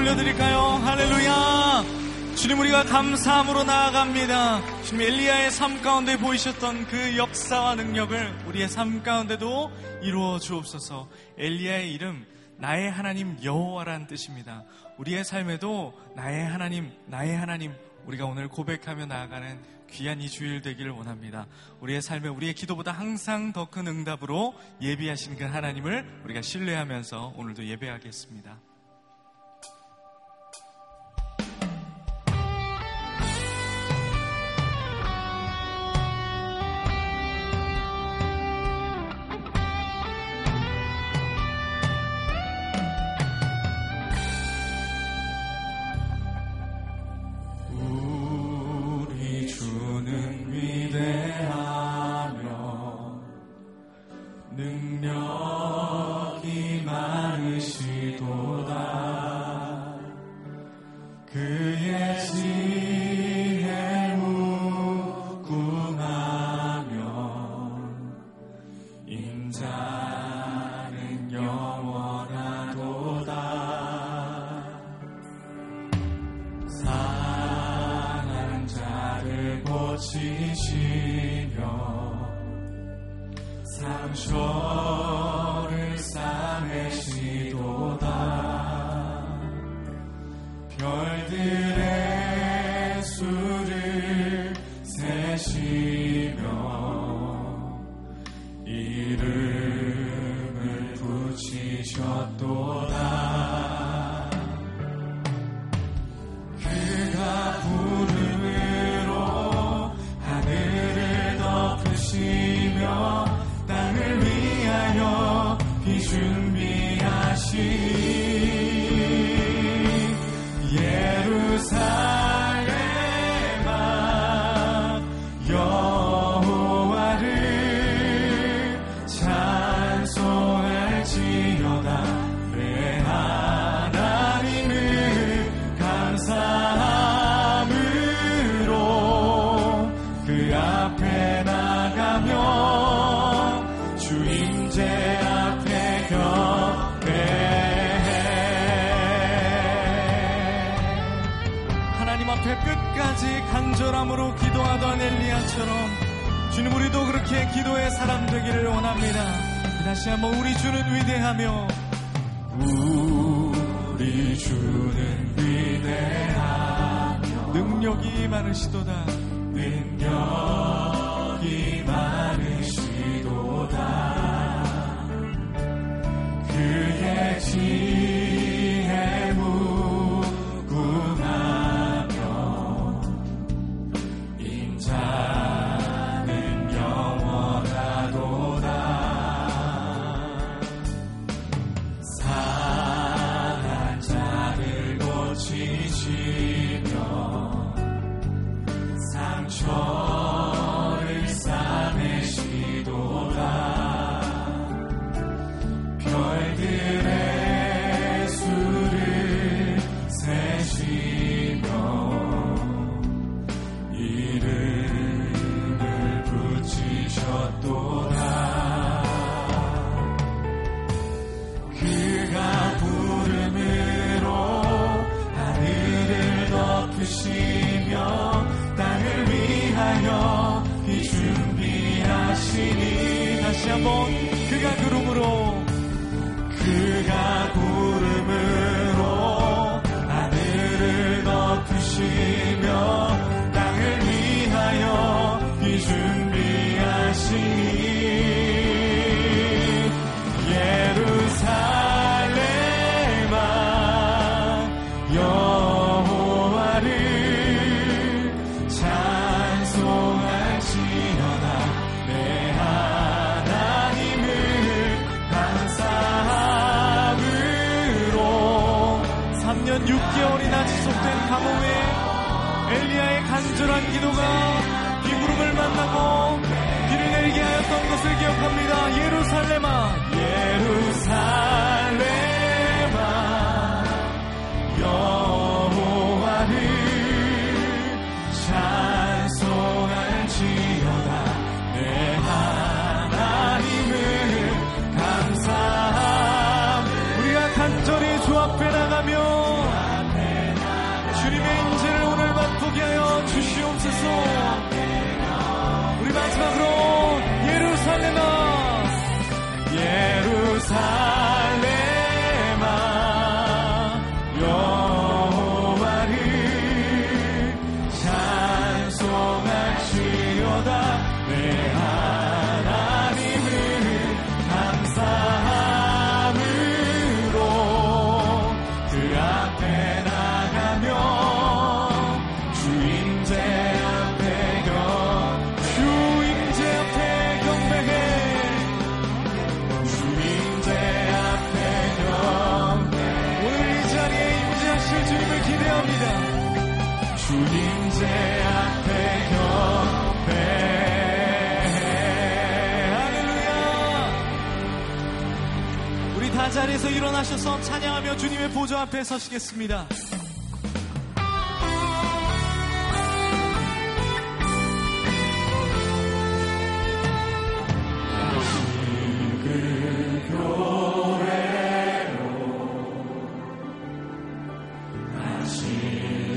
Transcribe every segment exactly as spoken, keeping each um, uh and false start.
올려드릴까요? 할렐루야. 주님, 우리가 감사함으로 나아갑니다. 주님, 엘리야의 삶 가운데 보이셨던 그 역사와 능력을 우리의 삶 가운데도 이루어 주옵소서. 엘리야의 이름 나의 하나님 여호와라는 뜻입니다. 우리의 삶에도 나의 하나님, 나의 하나님, 우리가 오늘 고백하며 나아가는 귀한 이 주일 되기를 원합니다. 우리의 삶에 우리의 기도보다 항상 더 큰 응답으로 예비하신 그 하나님을 우리가 신뢰하면서 오늘도 예배하겠습니다. 능력이 많으시도다. 그의 지혜 무궁하면 인자는 영원하도다. 상한 자를 고치시며 상처를 싸매시도다. 별들의 수를 세시며 이름을 붙이셨도다. 그가 부름으로 하늘을 덮으시며 땅을 위하여 비준비하시니 예루살렘아 여호와를 찬송할지어다. 내 하나님을 감사함으로 그 앞에 나가며 주임제 앞에 경배해. 하나님 앞에 끝까지 간절함으로 기도하던 엘리야처럼 주님, 우리도 그렇게 기도의 사람 되기를 원합니다. 다시 한번 우리 주는 위대하며 우리 주는 위대하며 능력이 많으시도다. 능력이 많으시도다. 그의 지혜 무궁하며 인자는 영원하도다. 상한 자를 고치시며 상처를 싸매시도다. 별들의 수를 세시며 이름을 붙이셨도다. 그가 부름으로 하늘을 덮으시며 땅을 위하여 비준비하시니 다시 한번 그가 부름으로 그가 부름으로 하늘을 덮으시며 땅을 위하여 비준비하시니 예루살렘아 여호와를 찬송할지어다. 내 하나님을 감사함으로. 삼 년 육 개월이나 지속된 감옥에 엘리야의 간절한 기도가 비구름을 만나고 비를 내리게 하였던 것을 기억합니다. 예루살렘아 예루살렘아 여호와를 찬송할지어다. 내 하나님을 감사함. 우리가 간절히 주 앞에 나가며 앞에 나가며 주 임재 앞에 경 주 임재 앞에 경배해. 주 임재 앞에 경배해 오늘 이 자리에 임재하실 주님을 기대합니다. 주 임재 앞에 경배해. 다 자리에서 일어나셔서 찬양하며 주님의 보좌 앞에 서시겠습니다. 그 교회로 다시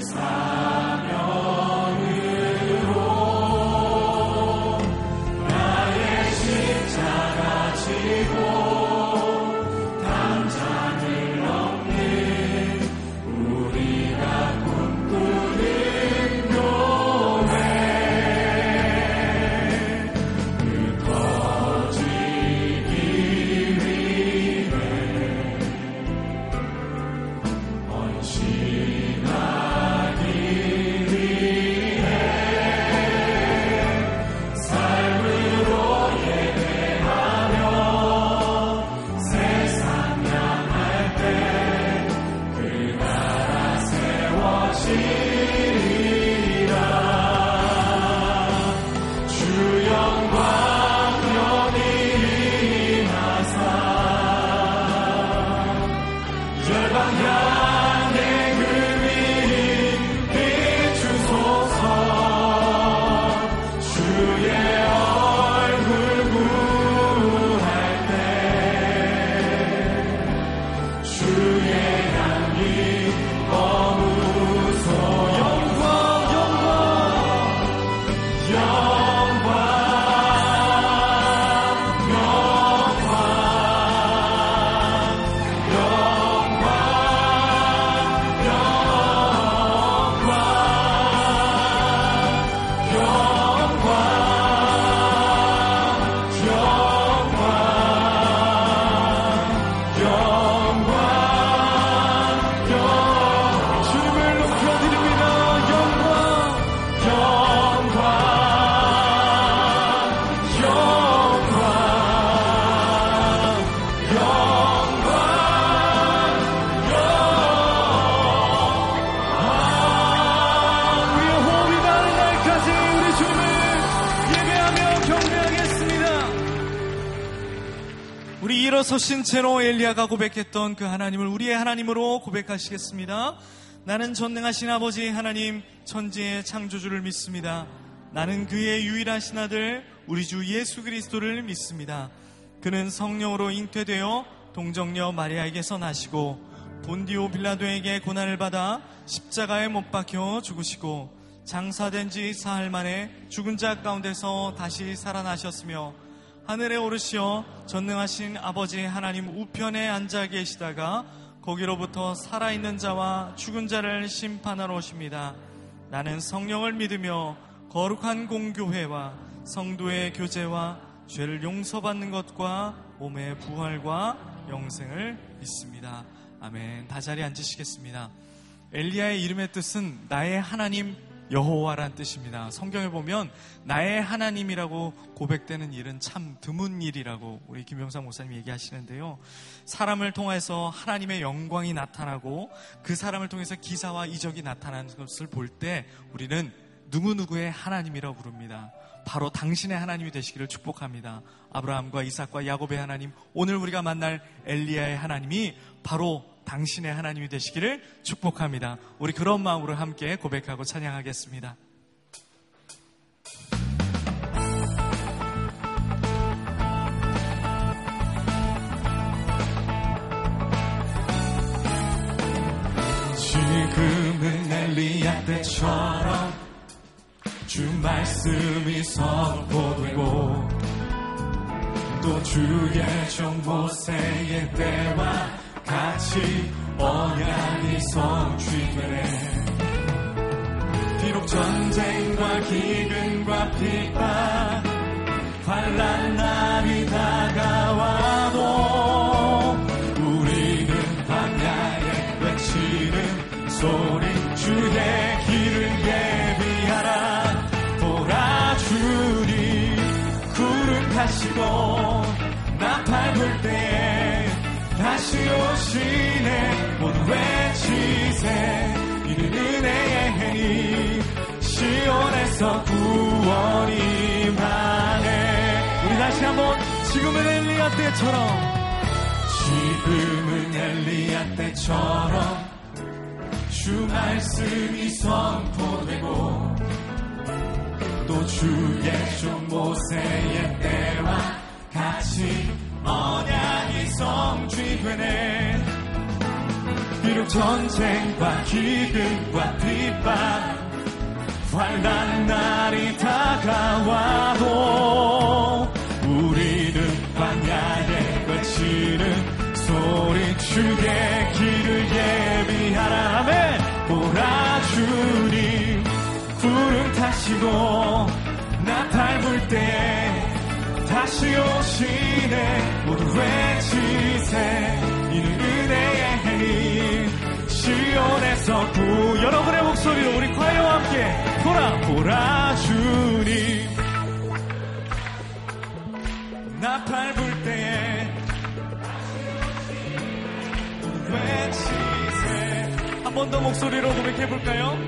사면으로 나의 십자가 지고 일어서신 채로 엘리야가 고백했던 그 하나님을 우리의 하나님으로 고백하시겠습니다. 나는 전능하신 아버지 하나님 천지의 창조주를 믿습니다. 나는 그의 유일하신 아들 우리 주 예수 그리스도를 믿습니다. 그는 성령으로 잉태되어 동정녀 마리아에게서 나시고 본디오 빌라도에게 고난을 받아 십자가에 못 박혀 죽으시고 장사된 지 사흘 만에 죽은 자 가운데서 다시 살아나셨으며 하늘에 오르시어 전능하신 아버지 하나님 우편에 앉아 계시다가 거기로부터 살아있는 자와 죽은 자를 심판하러 오십니다. 나는 성령을 믿으며 거룩한 공교회와 성도의 교제와 죄를 용서받는 것과 몸의 부활과 영생을 믿습니다. 아멘. 다 자리에 앉으시겠습니다. 엘리야의 이름의 뜻은 나의 하나님 여호와란 뜻입니다. 성경에 보면 나의 하나님이라고 고백되는 일은 참 드문 일이라고 우리 김병상 목사님 얘기하시는데요. 사람을 통해서 하나님의 영광이 나타나고 그 사람을 통해서 기사와 이적이 나타나는 것을 볼 때 우리는 누구누구의 하나님이라고 부릅니다. 바로 당신의 하나님이 되시기를 축복합니다. 아브라함과 이삭과 야곱의 하나님, 오늘 우리가 만날 엘리야의 하나님이 바로 당신의 하나님이 되시기를 축복합니다. 우리 그런 마음으로 함께 고백하고 찬양하겠습니다. 지금은 엘리야 때처럼 주 말씀이 선포되고 또 주의 종 모세의 때와 같이 언약이 성취되네. 비록 전쟁과 기근과 핍박 환난 날이 다가와도 우리는 광야에 외치 지르는 소리 주의 길을 예비하라. 보라 주님 구름 타시고 나팔 불 때에 다시 오시네. 모두 외치세 이는 은혜의 해니 시온에서 구원이 임하네. 우리 다시 한번 지금은 엘리야 때처럼 지금은 엘리야 때처럼 주 말씀이 선포되고 또 주의 종 모세의 때와 같이 언약이 성취되네. 비록 전쟁과 기근과 핍박 환난 날이 다가와도 우리는 광야에 외치는 소리 주의 길을 예비하라. 아멘. 보라 주님 구름 타시고 나팔 불 때 다시 오시네. 모두 외치세 이는 은혜의 해니 시온에서 구. 여러분의 목소리로 우리 과요와 함께 보라 보라 주님 나팔 불 때에 외치세. 한 번 더 목소리로 고백해볼까요?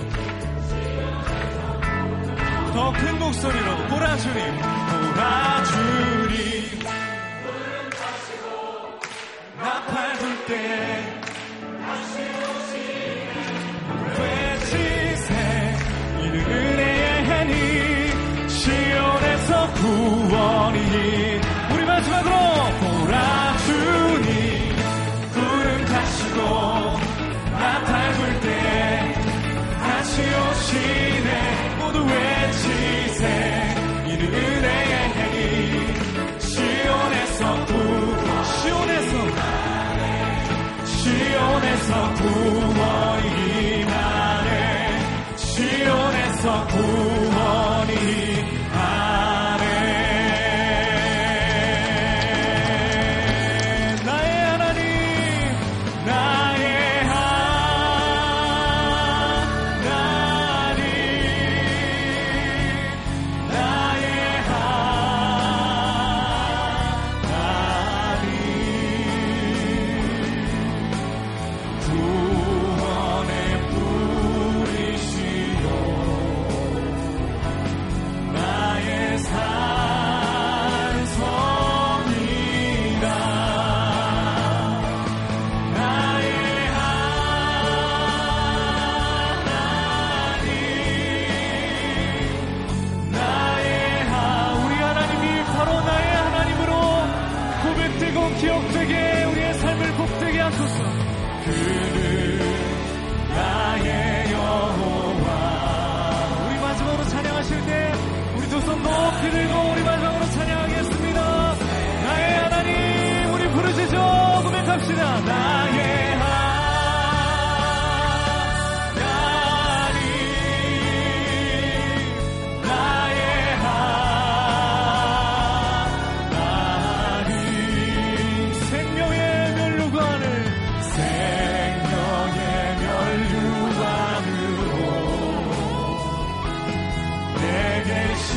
더 큰 목소리로 보라 주님 보라 주님 나팔 불 때에 외치세 이는 은혜의 해니 시온에서 구원이. 우리 마지막으로 보라 주님 구름 타시고 나팔 불 때 다시 오시네. 모두 외치세 이는 은혜의 해니 시온에서 구 시온에서 시온에서 구원이 임하네. 시온에서 구원이 임하네. 나의 하나님 나의 하나님 나의 하나님 구원의 뿌리시오 나의 산성이다. 나의 하나님 나의 하 우리 하나님이 바로 나의 하나님으로 고백되고 기억되게 우리의 삶을 복되게 하소서. 그는 나의 여호와. 우리 마지막으로 찬양하실 때 우리 두 손 높이 들고 우리 마지막으로 찬양하겠습니다. 나의 하나님 우리 부르짖어 고백합시다. 나의 하나님 나의 하나님 생명의 면류관을 생명의 면류관으로 내게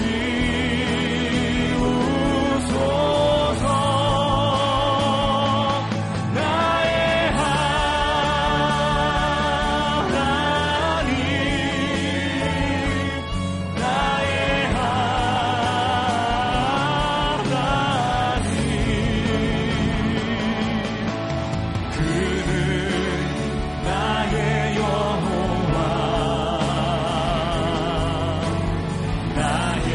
씌우소서. 나의 하나님 나의 하나님 그는 나의 여호와 나의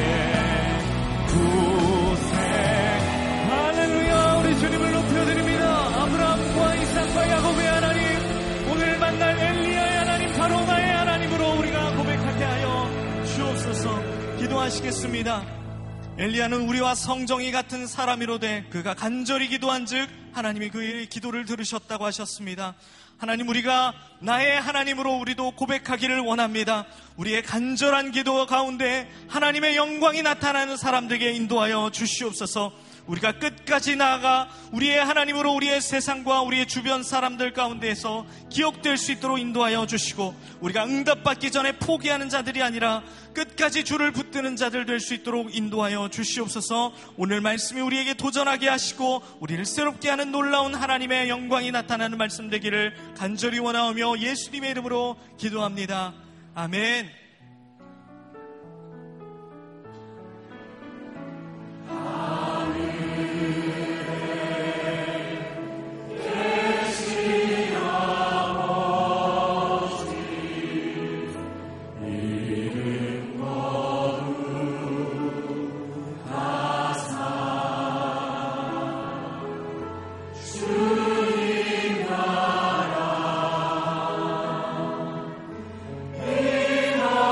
구세. 할렐루야. 우리 주님을 높여드립니다. 아브라함과 이삭과 야곱의 하나님 오늘 만날 엘리야의 하나님 바로 나의 하나님으로 우리가 고백하게 하여 주옵소서. 기도하시겠습니다. 엘리야는 우리와 성정이 같은 사람이로되 그가 간절히 기도한즉 하나님이 그의 기도를 들으셨다고 하셨습니다. 하나님 우리가 나의 하나님으로 우리도 고백하기를 원합니다. 우리의 간절한 기도 가운데 하나님의 영광이 나타나는 사람들에게 인도하여 주시옵소서. 우리가 끝까지 나아가 우리의 하나님으로 우리의 세상과 우리의 주변 사람들 가운데에서 기억될 수 있도록 인도하여 주시고, 우리가 응답받기 전에 포기하는 자들이 아니라 끝까지 주를 붙드는 자들 될 수 있도록 인도하여 주시옵소서. 오늘 말씀이 우리에게 도전하게 하시고 우리를 새롭게 하는 놀라운 하나님의 영광이 나타나는 말씀 되기를 간절히 원하오며 예수님의 이름으로 기도합니다. 아멘. 주님 나라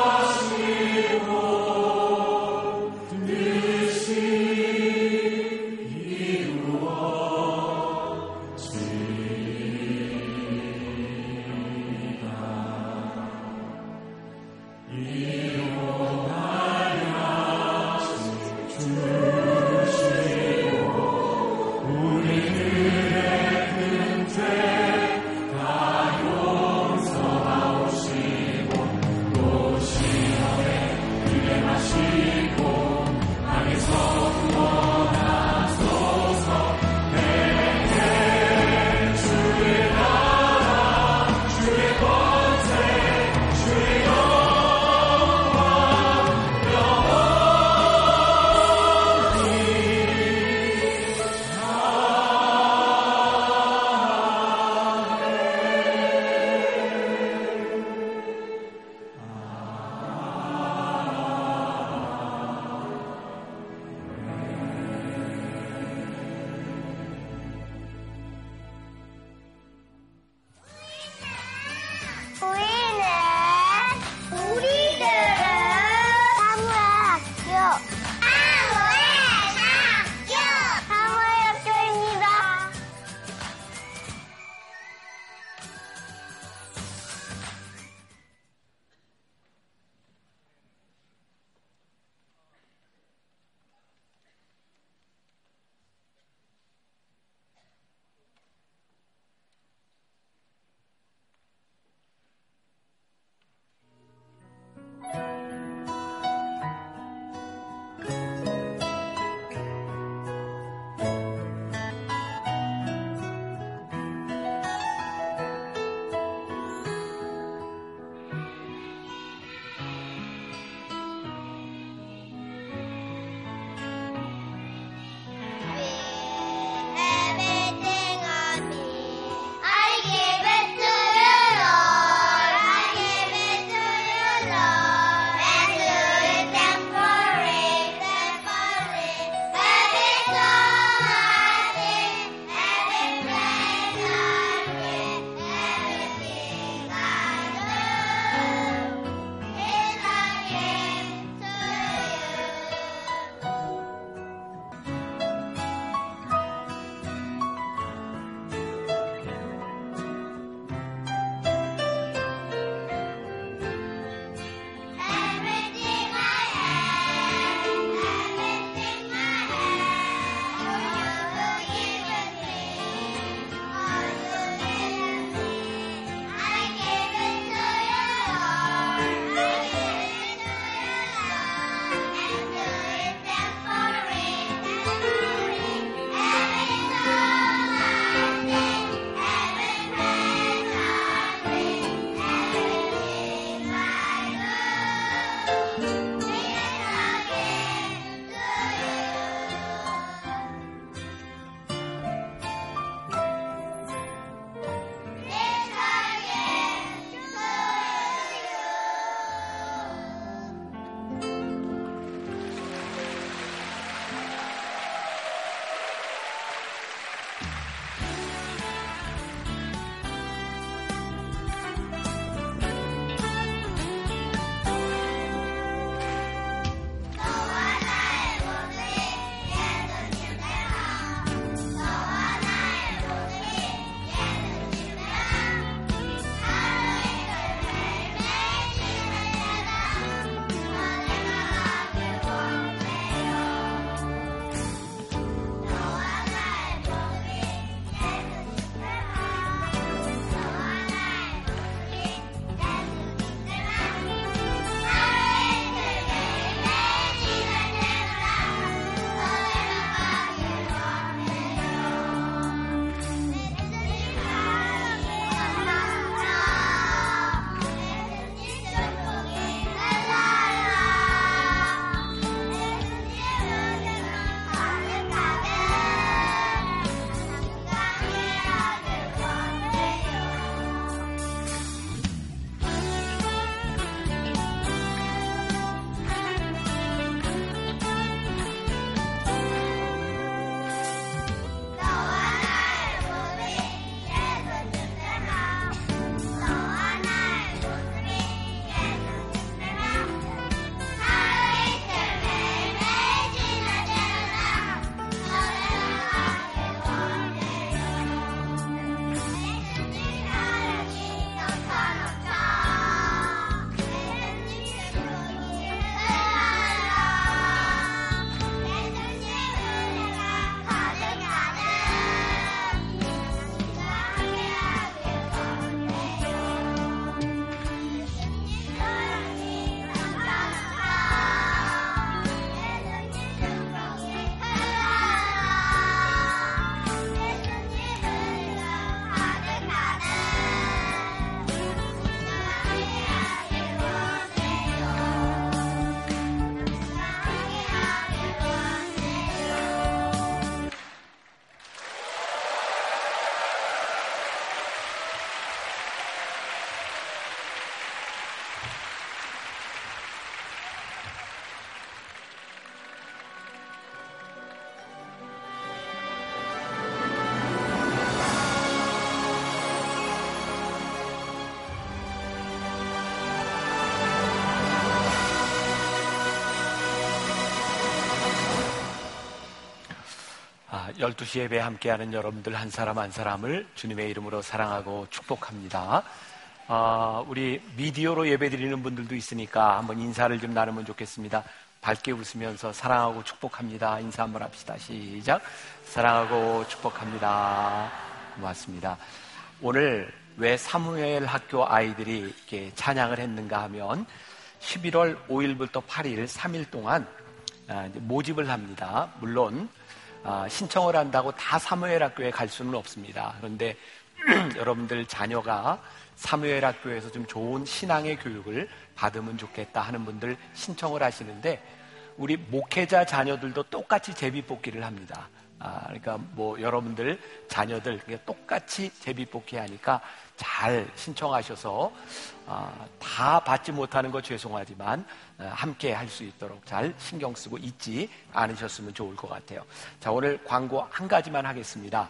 열두 시 예배에 함께하는 여러분들 한 사람 한 사람을 주님의 이름으로 사랑하고 축복합니다. 어, 우리 미디어로 예배드리는 분들도 있으니까 한번 인사를 좀 나누면 좋겠습니다. 밝게 웃으면서 사랑하고 축복합니다. 인사 한번 합시다. 시작. 사랑하고 축복합니다. 고맙습니다. 오늘 왜 사무엘 학교 아이들이 이렇게 찬양을 했는가 하면 십일월 오일부터 팔일 삼 일 동안 모집을 합니다. 물론 신청을 한다고 다 사무엘 학교에 갈 수는 없습니다. 그런데 여러분들 자녀가 사무엘 학교에서 좀 좋은 신앙의 교육을 받으면 좋겠다 하는 분들 신청을 하시는데 우리 목회자 자녀들도 똑같이 제비뽑기를 합니다. 아, 그러니까 뭐 여러분들 자녀들 똑같이 제비뽑기 하니까 잘 신청하셔서 아, 다 받지 못하는 거 죄송하지만 아, 함께 할 수 있도록 잘 신경 쓰고 잊지 않으셨으면 좋을 것 같아요. 자, 오늘 광고 한 가지만 하겠습니다.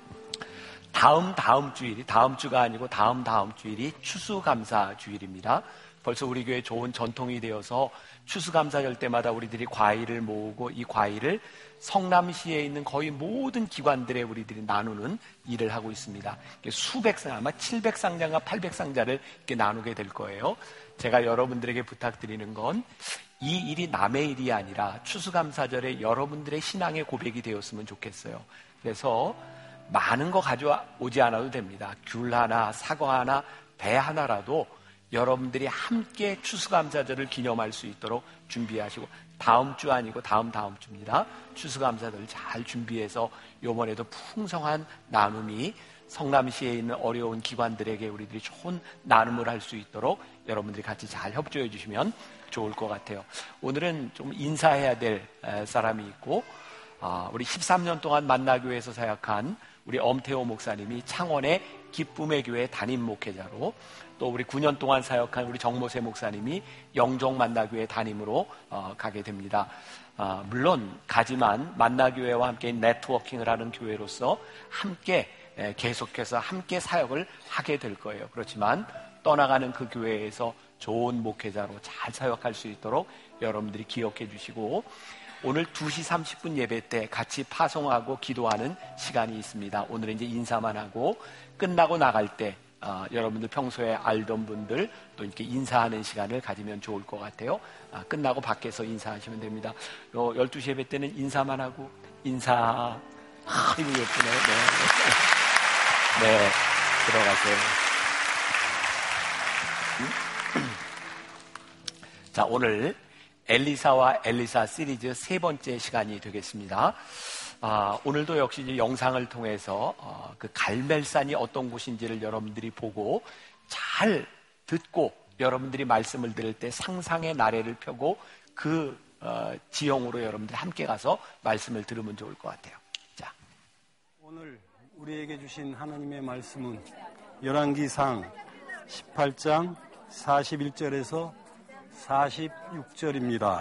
다음 다음 주일이 다음 주가 아니고 다음 다음 주일이 추수감사 주일입니다. 벌써 우리 교회 좋은 전통이 되어서 추수감사절 때마다 우리들이 과일을 모으고 이 과일을 성남시에 있는 거의 모든 기관들에 우리들이 나누는 일을 하고 있습니다. 수백 상, 아마 칠백 상자인가 팔백 상자를 이렇게 나누게 될 거예요. 제가 여러분들에게 부탁드리는 건 이 일이 남의 일이 아니라 추수감사절에 여러분들의 신앙의 고백이 되었으면 좋겠어요. 그래서 많은 거 가져오지 않아도 됩니다. 귤 하나, 사과 하나, 배 하나라도 여러분들이 함께 추수감사절을 기념할 수 있도록 준비하시고 다음 주 아니고 다음 다음 주입니다. 추수감사절을 잘 준비해서 이번에도 풍성한 나눔이 성남시에 있는 어려운 기관들에게 우리들이 좋은 나눔을 할 수 있도록 여러분들이 같이 잘 협조해 주시면 좋을 것 같아요. 오늘은 좀 인사해야 될 사람이 있고 우리 십삼 년 동안 만나교회에서 사역한 우리 엄태호 목사님이 창원의 기쁨의 교회 담임 목회자로 또 우리 구 년 동안 사역한 우리 정모세 목사님이 영종 만나교회 담임으로 어, 가게 됩니다. 어, 물론 가지만 만나교회와 함께 네트워킹을 하는 교회로서 함께 에, 계속해서 함께 사역을 하게 될 거예요. 그렇지만 떠나가는 그 교회에서 좋은 목회자로 잘 사역할 수 있도록 여러분들이 기억해 주시고 오늘 두 시 삼십 분 예배 때 같이 파송하고 기도하는 시간이 있습니다. 오늘은 이제 인사만 하고 끝나고 나갈 때 어, 여러분들 평소에 알던 분들 또 이렇게 인사하는 시간을 가지면 좋을 것 같아요. 아, 끝나고 밖에서 인사하시면 됩니다. 요 열두 시 예배 때는 인사만 하고 인사. 아, 이거 예쁘네. 네. 네. 들어가세요. 자, 오늘 엘리사와 엘리사 시리즈 세 번째 시간이 되겠습니다. 아, 오늘도 역시 이제 영상을 통해서 어, 그 갈멜산이 어떤 곳인지를 여러분들이 보고 잘 듣고 여러분들이 말씀을 들을 때 상상의 나래를 펴고 그 어, 지형으로 여러분들이 함께 가서 말씀을 들으면 좋을 것 같아요. 자, 오늘 우리에게 주신 하나님의 말씀은 열왕기상 십팔 장 사십일 절에서 사십육 절입니다.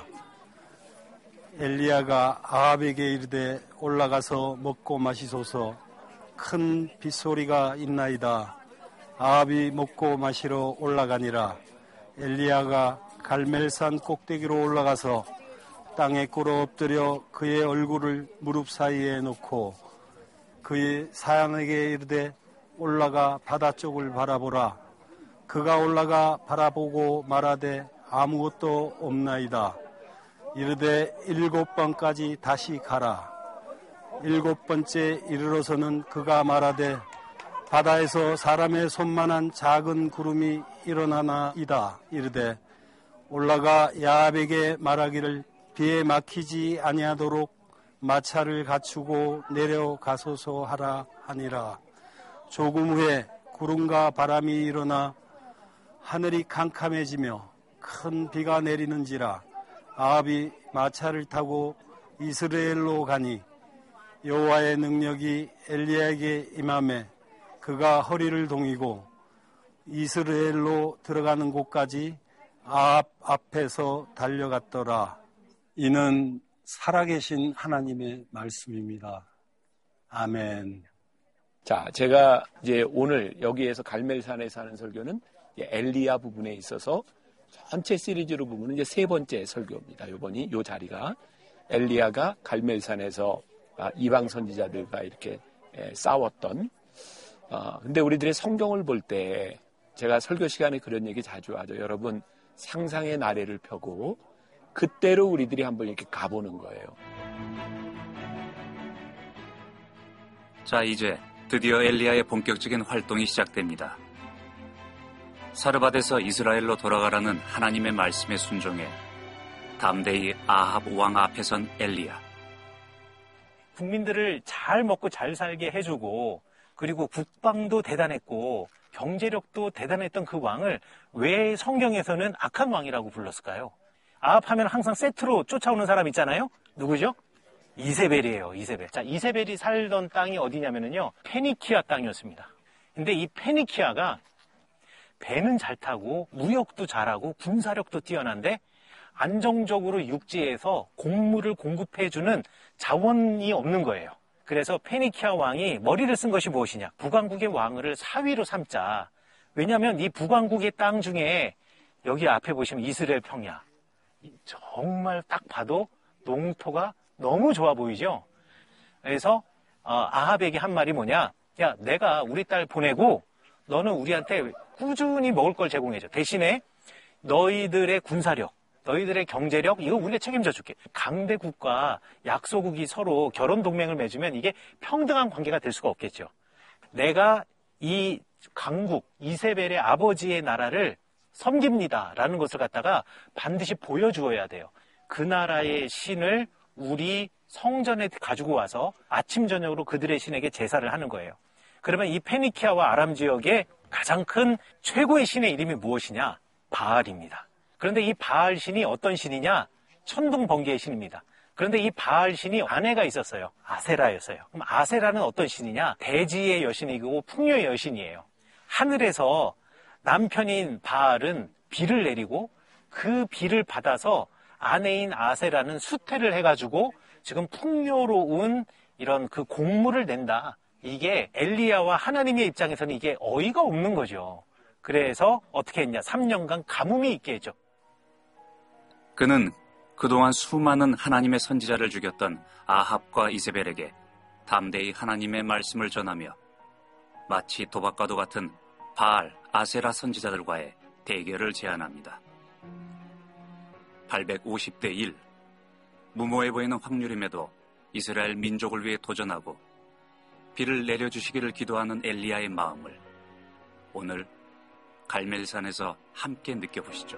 엘리야가 아합에게 이르되 올라가서 먹고 마시소서. 큰 빗소리가 있나이다. 아합이 먹고 마시러 올라가니라. 엘리야가 갈멜산 꼭대기로 올라가서 땅에 꿇어 엎드려 그의 얼굴을 무릎 사이에 놓고 그의 사양에게 이르되 올라가 바다 쪽을 바라보라. 그가 올라가 바라보고 말하되 아무것도 없나이다. 이르되 일곱 번까지 다시 가라. 일곱 번째 이르러서는 그가 말하되 바다에서 사람의 손만한 작은 구름이 일어나나이다. 이르되 올라가 야합에게 말하기를 비에 막히지 아니하도록 마차를 갖추고 내려가소서 하라 하니라. 조금 후에 구름과 바람이 일어나 하늘이 캄캄해지며 큰 비가 내리는지라. 아합이 마차를 타고 이스라엘로 가니 여호와의 능력이 엘리야에게 임하매 그가 허리를 동이고 이스라엘로 들어가는 곳까지 아합 앞에서 달려갔더라. 이는 살아계신 하나님의 말씀입니다. 아멘. 자, 제가 이제 오늘 여기에서 갈멜산에서 하는 설교는 엘리야 부분에 있어서 전체 시리즈로 보면 이제 세 번째 설교입니다. 이번이 요 자리가 엘리야가 갈멜산에서 이방 선지자들과 이렇게 싸웠던. 어, 근데 우리들의 성경을 볼 때 제가 설교 시간에 그런 얘기 자주 하죠. 여러분, 상상의 나래를 펴고 그때로 우리들이 한번 이렇게 가보는 거예요. 자, 이제 드디어 엘리야의 본격적인 활동이 시작됩니다. 사르밧에서 이스라엘로 돌아가라는 하나님의 말씀에 순종해 담대히 아합 왕 앞에 선 엘리야. 국민들을 잘 먹고 잘 살게 해주고 그리고 국방도 대단했고 경제력도 대단했던 그 왕을 왜 성경에서는 악한 왕이라고 불렀을까요? 아합하면 항상 세트로 쫓아오는 사람 있잖아요. 누구죠? 이세벨이에요. 이세벨. 자, 이세벨이 살던 땅이 어디냐면요, 페니키아 땅이었습니다. 근데 이 페니키아가 배는 잘 타고 무역도 잘하고 군사력도 뛰어난데 안정적으로 육지에서 곡물을 공급해주는 자원이 없는 거예요. 그래서 페니키아 왕이 머리를 쓴 것이 무엇이냐? 북왕국의 왕을 사위로 삼자. 왜냐하면 이 북왕국의 땅 중에 여기 앞에 보시면 이스라엘 평야. 정말 딱 봐도 농토가 너무 좋아 보이죠? 그래서 아합에게 한 말이 뭐냐? 야, 내가 우리 딸 보내고 너는 우리한테 꾸준히 먹을 걸 제공해줘. 대신에 너희들의 군사력, 너희들의 경제력, 이거 우리가 책임져 줄게. 강대국과 약소국이 서로 결혼 동맹을 맺으면 이게 평등한 관계가 될 수가 없겠죠. 내가 이 강국, 이세벨의 아버지의 나라를 섬깁니다라는 것을 갖다가 반드시 보여주어야 돼요. 그 나라의 신을 우리 성전에 가지고 와서 아침 저녁으로 그들의 신에게 제사를 하는 거예요. 그러면 이 페니키아와 아람 지역의 가장 큰 최고의 신의 이름이 무엇이냐? 바알입니다. 그런데 이 바알 신이 어떤 신이냐? 천둥 번개의 신입니다. 그런데 이 바알 신이 아내가 있었어요. 아세라였어요. 그럼 아세라는 어떤 신이냐? 대지의 여신이고 풍요의 여신이에요. 하늘에서 남편인 바알은 비를 내리고 그 비를 받아서 아내인 아세라는 수태를 해가지고 지금 풍요로운 이런 그 곡물을 낸다. 이게 엘리야와 하나님의 입장에서는 이게 어이가 없는 거죠. 그래서 어떻게 했냐? 삼 년간 가뭄이 있게 했죠. 그는 그동안 수많은 하나님의 선지자를 죽였던 아합과 이세벨에게 담대히 하나님의 말씀을 전하며 마치 도박과도 같은 바알, 아세라 선지자들과의 대결을 제안합니다. 팔백오십 대 일, 무모해 보이는 확률임에도 이스라엘 민족을 위해 도전하고 비를 내려주시기를 기도하는 엘리야의 마음을 오늘 갈멜산에서 함께 느껴보시죠.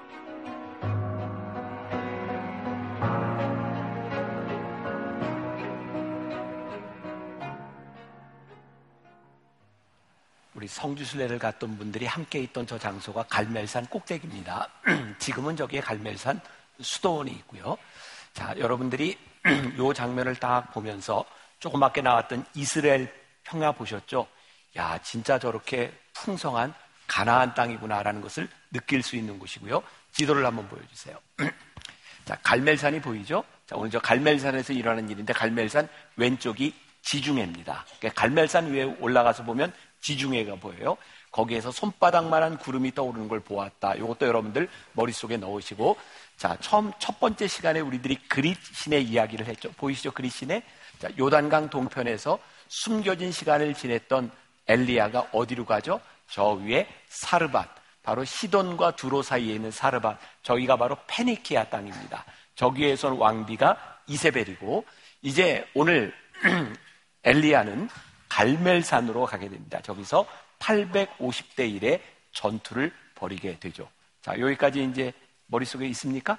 우리 성주순례를 갔던 분들이 함께 있던 저 장소가 갈멜산 꼭대기입니다. 지금은 저기에 갈멜산 수도원이 있고요. 자, 여러분들이 이 장면을 딱 보면서 조그맣게 나왔던 이스라엘 평야 보셨죠? 야, 진짜 저렇게 풍성한 가나안 땅이구나라는 것을 느낄 수 있는 곳이고요. 지도를 한번 보여주세요. 자, 갈멜산이 보이죠? 자, 오늘 저 갈멜산에서 일어나는 일인데 갈멜산 왼쪽이 지중해입니다. 그러니까 갈멜산 위에 올라가서 보면 지중해가 보여요. 거기에서 손바닥만한 구름이 떠오르는 걸 보았다. 이것도 여러분들 머릿속에 넣으시고, 자, 처음 첫 번째 시간에 우리들이 그릿 신의 이야기를 했죠. 보이시죠? 그릿 신의? 자, 요단강 동편에서 숨겨진 시간을 지냈던 엘리야가 어디로 가죠? 저 위에 사르밧, 바로 시돈과 두로 사이에 있는 사르밧, 저기가 바로 페니키아 땅입니다. 저기에선 왕비가 이세벨이고, 이제 오늘 엘리야는 갈멜산으로 가게 됩니다. 저기서 팔백오십 대 일의 전투를 벌이게 되죠. 자, 여기까지 이제 머릿속에 있습니까?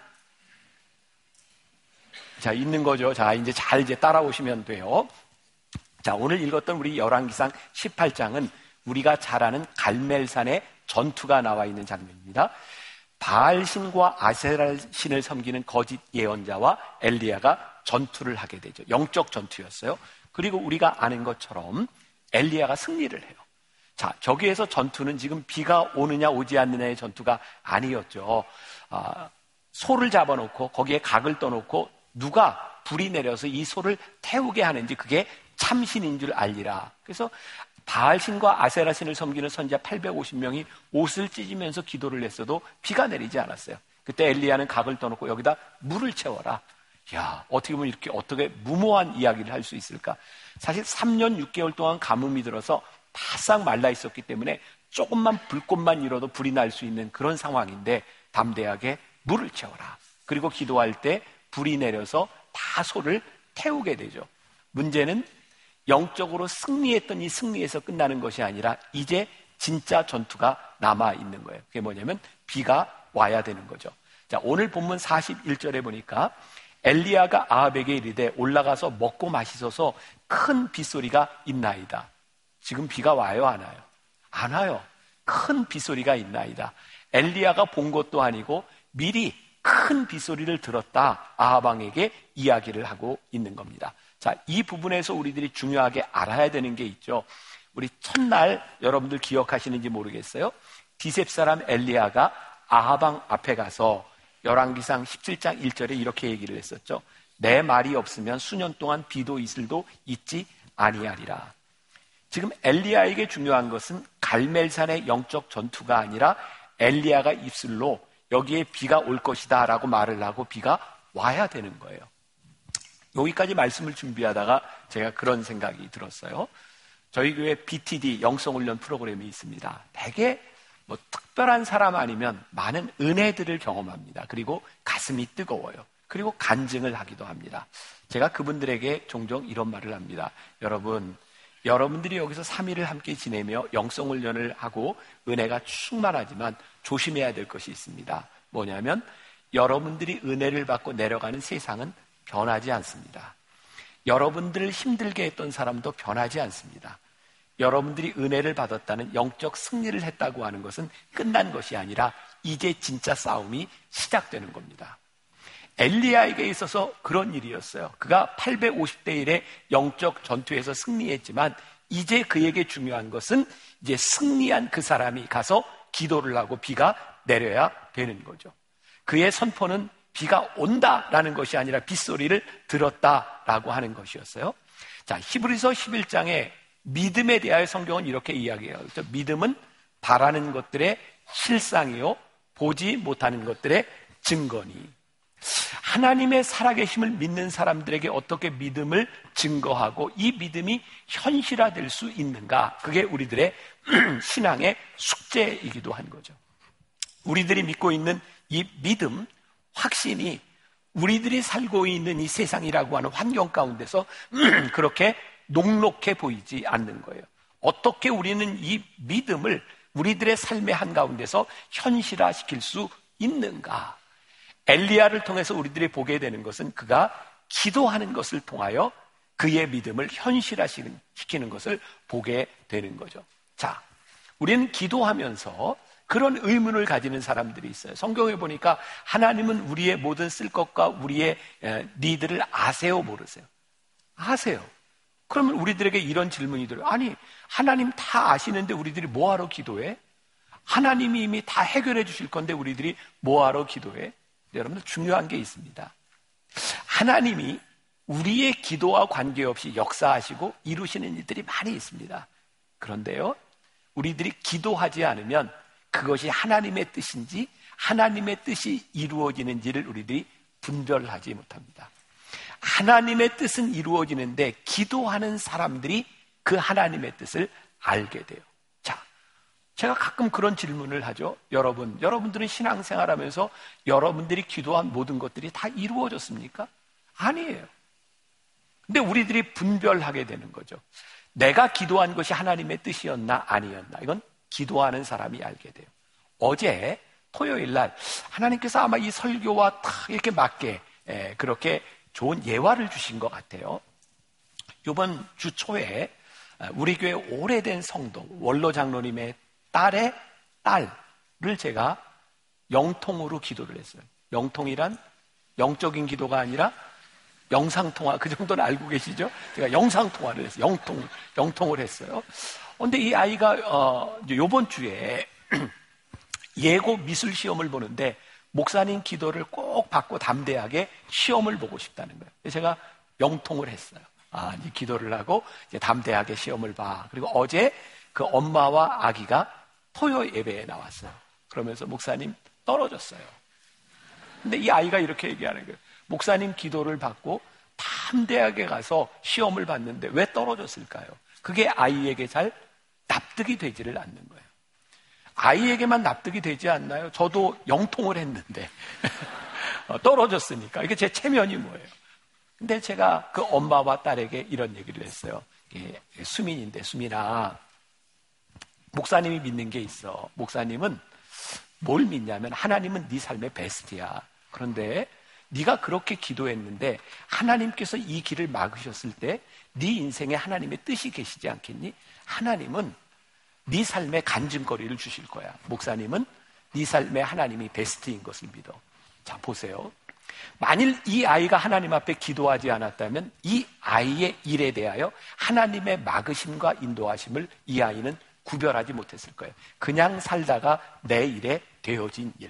자, 있는 거죠. 자, 이제 잘 이제 따라오시면 돼요. 자, 오늘 읽었던 우리 열왕기상 십팔 장은 우리가 잘 아는 갈멜산의 전투가 나와 있는 장면입니다. 바알신과 아세라신을 섬기는 거짓 예언자와 엘리야가 전투를 하게 되죠. 영적 전투였어요. 그리고 우리가 아는 것처럼 엘리야가 승리를 해요. 자, 저기에서 전투는 지금 비가 오느냐 오지 않느냐의 전투가 아니었죠. 아, 소를 잡아놓고 거기에 각을 떠놓고 누가 불이 내려서 이 소를 태우게 하는지 그게 참신인 줄 알리라. 그래서 바알신과 아세라신을 섬기는 선지자 팔백오십 명이 옷을 찢으면서 기도를 했어도 비가 내리지 않았어요. 그때 엘리야는 각을 떠놓고 여기다 물을 채워라. 야, 어떻게 보면 이렇게 어떻게 무모한 이야기를 할 수 있을까? 사실 삼 년 육 개월 동안 가뭄이 들어서 바싹 말라 있었기 때문에 조금만 불꽃만 일어도 불이 날 수 있는 그런 상황인데 담대하게 물을 채워라. 그리고 기도할 때 불이 내려서 다 소를 태우게 되죠. 문제는 영적으로 승리했던 이 승리에서 끝나는 것이 아니라 이제 진짜 전투가 남아있는 거예요. 그게 뭐냐면 비가 와야 되는 거죠. 자, 오늘 본문 사십일 절에 보니까 엘리야가 아합에게 이르되 올라가서 먹고 마시소서 큰 빗소리가 있나이다. 지금 비가 와요, 안 와요? 안 와요. 큰 빗소리가 있나이다. 엘리야가 본 것도 아니고 미리 큰 빗소리를 들었다. 아합 왕에게 이야기를 하고 있는 겁니다. 자, 이 부분에서 우리들이 중요하게 알아야 되는 게 있죠. 우리 첫날 여러분들 기억하시는지 모르겠어요. 디셉 사람 엘리야가 아합 왕 앞에 가서 열왕기상 십칠 장 일 절에 이렇게 얘기를 했었죠. 내 말이 없으면 수년 동안 비도 이슬도 있지 아니하리라. 지금 엘리야에게 중요한 것은 갈멜산의 영적 전투가 아니라 엘리야가 입술로 여기에 비가 올 것이다 라고 말을 하고 비가 와야 되는 거예요. 여기까지 말씀을 준비하다가 제가 그런 생각이 들었어요. 저희 교회 비티디 영성훈련 프로그램이 있습니다. 되게 뭐 특별한 사람 아니면 많은 은혜들을 경험합니다. 그리고 가슴이 뜨거워요. 그리고 간증을 하기도 합니다. 제가 그분들에게 종종 이런 말을 합니다. 여러분, 여러분들이 여기서 삼 일을 함께 지내며 영성훈련을 하고 은혜가 충만하지만 조심해야 될 것이 있습니다. 뭐냐면 여러분들이 은혜를 받고 내려가는 세상은 변하지 않습니다. 여러분들을 힘들게 했던 사람도 변하지 않습니다. 여러분들이 은혜를 받았다는 영적 승리를 했다고 하는 것은 끝난 것이 아니라 이제 진짜 싸움이 시작되는 겁니다. 엘리야에게 있어서 그런 일이었어요. 그가 팔백오십 대 일의 영적 전투에서 승리했지만 이제 그에게 중요한 것은 이제 승리한 그 사람이 가서 기도를 하고 비가 내려야 되는 거죠. 그의 선포는 비가 온다라는 것이 아니라 빗소리를 들었다라고 하는 것이었어요. 자, 히브리서 십일 장에 믿음에 대하여 성경은 이렇게 이야기해요. 믿음은 바라는 것들의 실상이요 보지 못하는 것들의 증거니. 하나님의 살아계심을 믿는 사람들에게 어떻게 믿음을 증거하고 이 믿음이 현실화될 수 있는가? 그게 우리들의 신앙의 숙제이기도 한 거죠. 우리들이 믿고 있는 이 믿음, 확신이 우리들이 살고 있는 이 세상이라고 하는 환경 가운데서 그렇게 녹록해 보이지 않는 거예요. 어떻게 우리는 이 믿음을 우리들의 삶의 한가운데서 현실화시킬 수 있는가? 엘리야를 통해서 우리들이 보게 되는 것은 그가 기도하는 것을 통하여 그의 믿음을 현실화시키는 것을 보게 되는 거죠. 자, 우리는 기도하면서 그런 의문을 가지는 사람들이 있어요. 성경에 보니까 하나님은 우리의 모든 쓸 것과 우리의 니들을 아세요, 모르세요? 아세요. 그러면 우리들에게 이런 질문이 들어요. 아니, 하나님 다 아시는데 우리들이 뭐하러 기도해? 하나님이 이미 다 해결해 주실 건데 우리들이 뭐하러 기도해? 여러분들 중요한 게 있습니다. 하나님이 우리의 기도와 관계없이 역사하시고 이루시는 일들이 많이 있습니다. 그런데요, 우리들이 기도하지 않으면 그것이 하나님의 뜻인지 하나님의 뜻이 이루어지는지를 우리들이 분별하지 못합니다. 하나님의 뜻은 이루어지는데 기도하는 사람들이 그 하나님의 뜻을 알게 돼요. 자, 제가 가끔 그런 질문을 하죠. 여러분, 여러분들은 신앙생활하면서 여러분들이 기도한 모든 것들이 다 이루어졌습니까? 아니에요. 근데 우리들이 분별하게 되는 거죠. 내가 기도한 것이 하나님의 뜻이었나 아니었나, 이건 기도하는 사람이 알게 돼요. 어제 토요일 날 하나님께서 아마 이 설교와 딱 이렇게 맞게 에, 그렇게 좋은 예화를 주신 것 같아요. 이번 주 초에 우리 교회 오래된 성도 원로 장로님의 딸의 딸을 제가 영통으로 기도를 했어요. 영통이란 영적인 기도가 아니라 영상통화, 그 정도는 알고 계시죠? 제가 영상통화를 했어요. 영통, 영통을 했어요. 그런데 이 아이가 어, 이번 주에 예고 미술 시험을 보는데 목사님 기도를 꼭 받고 담대하게 시험을 보고 싶다는 거예요. 그래서 제가 영통을 했어요. 아, 이제 기도를 하고 이제 담대하게 시험을 봐. 그리고 어제 그 엄마와 아기가 토요 예배에 나왔어요. 그러면서 목사님 떨어졌어요. 근데 이 아이가 이렇게 얘기하는 거예요. 목사님 기도를 받고 담대하게 가서 시험을 봤는데 왜 떨어졌을까요? 그게 아이에게 잘 납득이 되지를 않는 거예요. 아이에게만 납득이 되지 않나요? 저도 영통을 했는데 떨어졌으니까. 이게 제 체면이 뭐예요? 근데 제가 그 엄마와 딸에게 이런 얘기를 했어요. 예, 수민인데, 수민아, 목사님이 믿는 게 있어. 목사님은 뭘 믿냐면 하나님은 네 삶의 베스트야. 그런데 네가 그렇게 기도했는데 하나님께서 이 길을 막으셨을 때 네 인생에 하나님의 뜻이 계시지 않겠니? 하나님은 네 삶에 간증거리를 주실 거야. 목사님은 네 삶에 하나님이 베스트인 것을 믿어. 자, 보세요. 만일 이 아이가 하나님 앞에 기도하지 않았다면 이 아이의 일에 대하여 하나님의 막으심과 인도하심을 이 아이는 구별하지 못했을 거예요. 그냥 살다가 내 일에 되어진 일.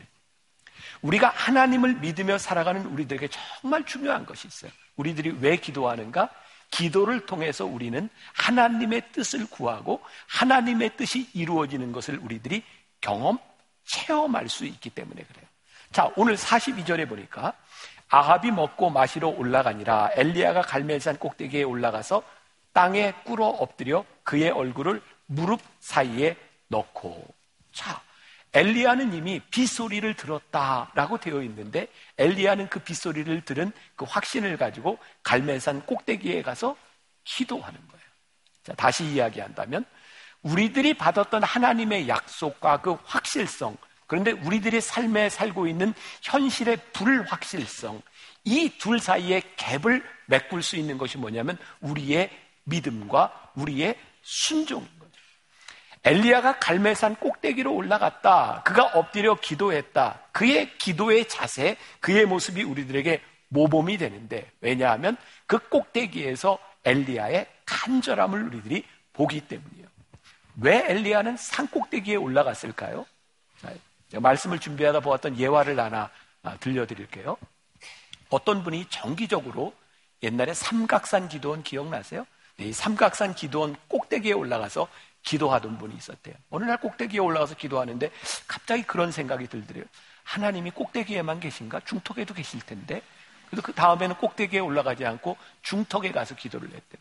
우리가 하나님을 믿으며 살아가는 우리들에게 정말 중요한 것이 있어요. 우리들이 왜 기도하는가? 기도를 통해서 우리는 하나님의 뜻을 구하고 하나님의 뜻이 이루어지는 것을 우리들이 경험, 체험할 수 있기 때문에 그래요. 자, 오늘 사십이 절에 보니까 아합이 먹고 마시러 올라가니라 엘리야가 갈멜산 꼭대기에 올라가서 땅에 꿇어 엎드려 그의 얼굴을 무릎 사이에 넣고. 자, 엘리야는 이미 빗소리를 들었다라고 되어 있는데 엘리야는 그 빗소리를 들은 그 확신을 가지고 갈멜산 꼭대기에 가서 기도하는 거예요. 자, 다시 이야기한다면 우리들이 받았던 하나님의 약속과 그 확실성, 그런데 우리들의 삶에 살고 있는 현실의 불확실성, 이 둘 사이의 갭을 메꿀 수 있는 것이 뭐냐면 우리의 믿음과 우리의 순종인 거죠. 엘리야가 갈멜산 꼭대기로 올라갔다. 그가 엎드려 기도했다. 그의 기도의 자세, 그의 모습이 우리들에게 모범이 되는데, 왜냐하면 그 꼭대기에서 엘리야의 간절함을 우리들이 보기 때문이에요. 왜 엘리야는 산 꼭대기에 올라갔을까요? 자, 제가 말씀을 준비하다 보았던 예화를 하나 들려드릴게요. 어떤 분이 정기적으로 옛날에 삼각산 기도원 기억나세요? 이 삼각산 기도원 꼭대기에 올라가서 기도하던 분이 있었대요. 어느 날 꼭대기에 올라가서 기도하는데 갑자기 그런 생각이 들더래요. 하나님이 꼭대기에만 계신가? 중턱에도 계실 텐데. 그래서 그 다음에는 꼭대기에 올라가지 않고 중턱에 가서 기도를 했대요.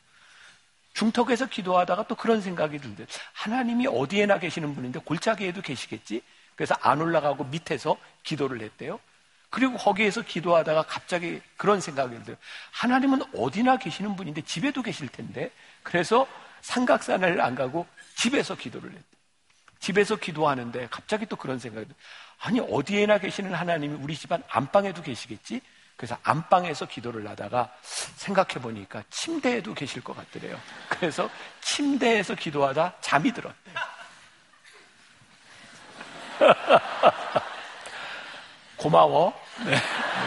중턱에서 기도하다가 또 그런 생각이 들더래요. 하나님이 어디에나 계시는 분인데 골짜기에도 계시겠지? 그래서 안 올라가고 밑에서 기도를 했대요. 그리고 거기에서 기도하다가 갑자기 그런 생각이 들어요. 하나님은 어디나 계시는 분인데 집에도 계실 텐데. 그래서 삼각산을 안 가고 집에서 기도를 했대요. 집에서 기도하는데 갑자기 또 그런 생각이 들어요. 아니, 어디에나 계시는 하나님이 우리 집안 안방에도 계시겠지? 그래서 안방에서 기도를 하다가 생각해 보니까 침대에도 계실 것 같더래요. 그래서 침대에서 기도하다 잠이 들었대요. 고마워. 네.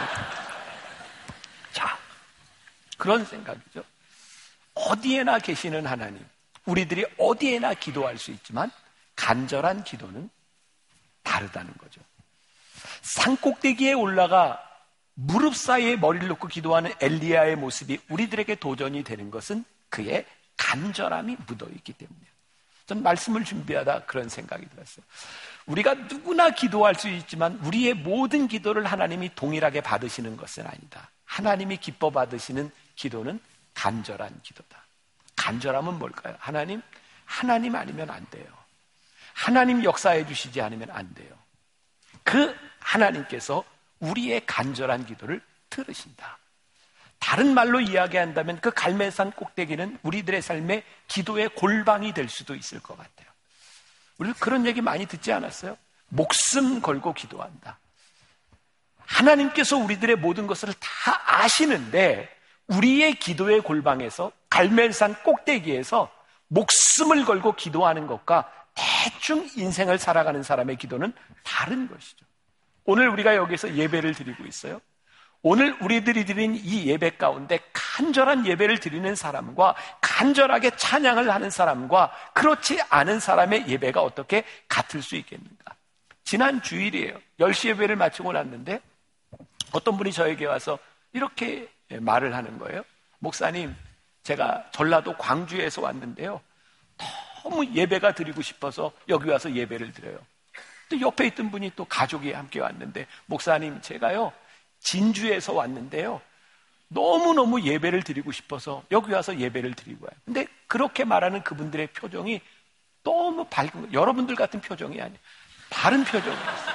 자, 그런 생각이죠. 어디에나 계시는 하나님, 우리들이 어디에나 기도할 수 있지만 간절한 기도는 다르다는 거죠. 산꼭대기에 올라가 무릎 사이에 머리를 놓고 기도하는 엘리야의 모습이 우리들에게 도전이 되는 것은 그의 간절함이 묻어있기 때문이에요. 전 말씀을 준비하다 그런 생각이 들었어요. 우리가 누구나 기도할 수 있지만 우리의 모든 기도를 하나님이 동일하게 받으시는 것은 아니다. 하나님이 기뻐 받으시는 기도는 간절한 기도다. 간절함은 뭘까요? 하나님, 하나님 아니면 안 돼요. 하나님 역사해 주시지 않으면 안 돼요. 그 하나님께서 우리의 간절한 기도를 들으신다. 다른 말로 이야기한다면 그 갈멜산 꼭대기는 우리들의 삶의 기도의 골방이 될 수도 있을 것 같아요. 우리 그런 얘기 많이 듣지 않았어요? 목숨 걸고 기도한다. 하나님께서 우리들의 모든 것을 다 아시는데 우리의 기도의 골방에서 갈멜산 꼭대기에서 목숨을 걸고 기도하는 것과 대충 인생을 살아가는 사람의 기도는 다른 것이죠. 오늘 우리가 여기서 예배를 드리고 있어요. 오늘 우리들이 드린 이 예배 가운데 간절한 예배를 드리는 사람과 간절하게 찬양을 하는 사람과 그렇지 않은 사람의 예배가 어떻게 같을 수 있겠는가? 지난 주일이에요. 열 시 예배를 마치고 났는데 어떤 분이 저에게 와서 이렇게 말을 하는 거예요. 목사님, 제가 전라도 광주에서 왔는데요. 너무 예배가 드리고 싶어서 여기 와서 예배를 드려요. 또 옆에 있던 분이 또 가족이 함께 왔는데 목사님, 제가요 진주에서 왔는데요. 너무너무 예배를 드리고 싶어서 여기 와서 예배를 드리고 와요. 근데 그렇게 말하는 그분들의 표정이 너무 밝은 거예요. 여러분들 같은 표정이 아니에요. 다른 표정이었어요.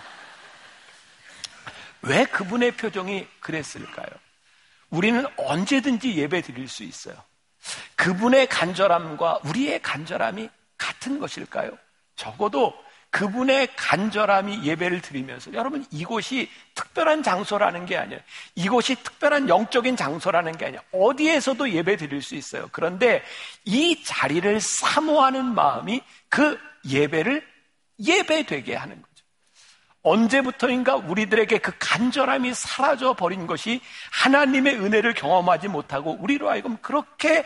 왜 그분의 표정이 그랬을까요? 우리는 언제든지 예배 드릴 수 있어요. 그분의 간절함과 우리의 간절함이 같은 것일까요? 적어도 그분의 간절함이 예배를 드리면서, 여러분, 이곳이 특별한 장소라는 게 아니에요. 이곳이 특별한 영적인 장소라는 게 아니에요. 어디에서도 예배 드릴 수 있어요. 그런데 이 자리를 사모하는 마음이 그 예배를 예배되게 하는 거죠. 언제부터인가 우리들에게 그 간절함이 사라져 버린 것이 하나님의 은혜를 경험하지 못하고 우리로 하여금 그렇게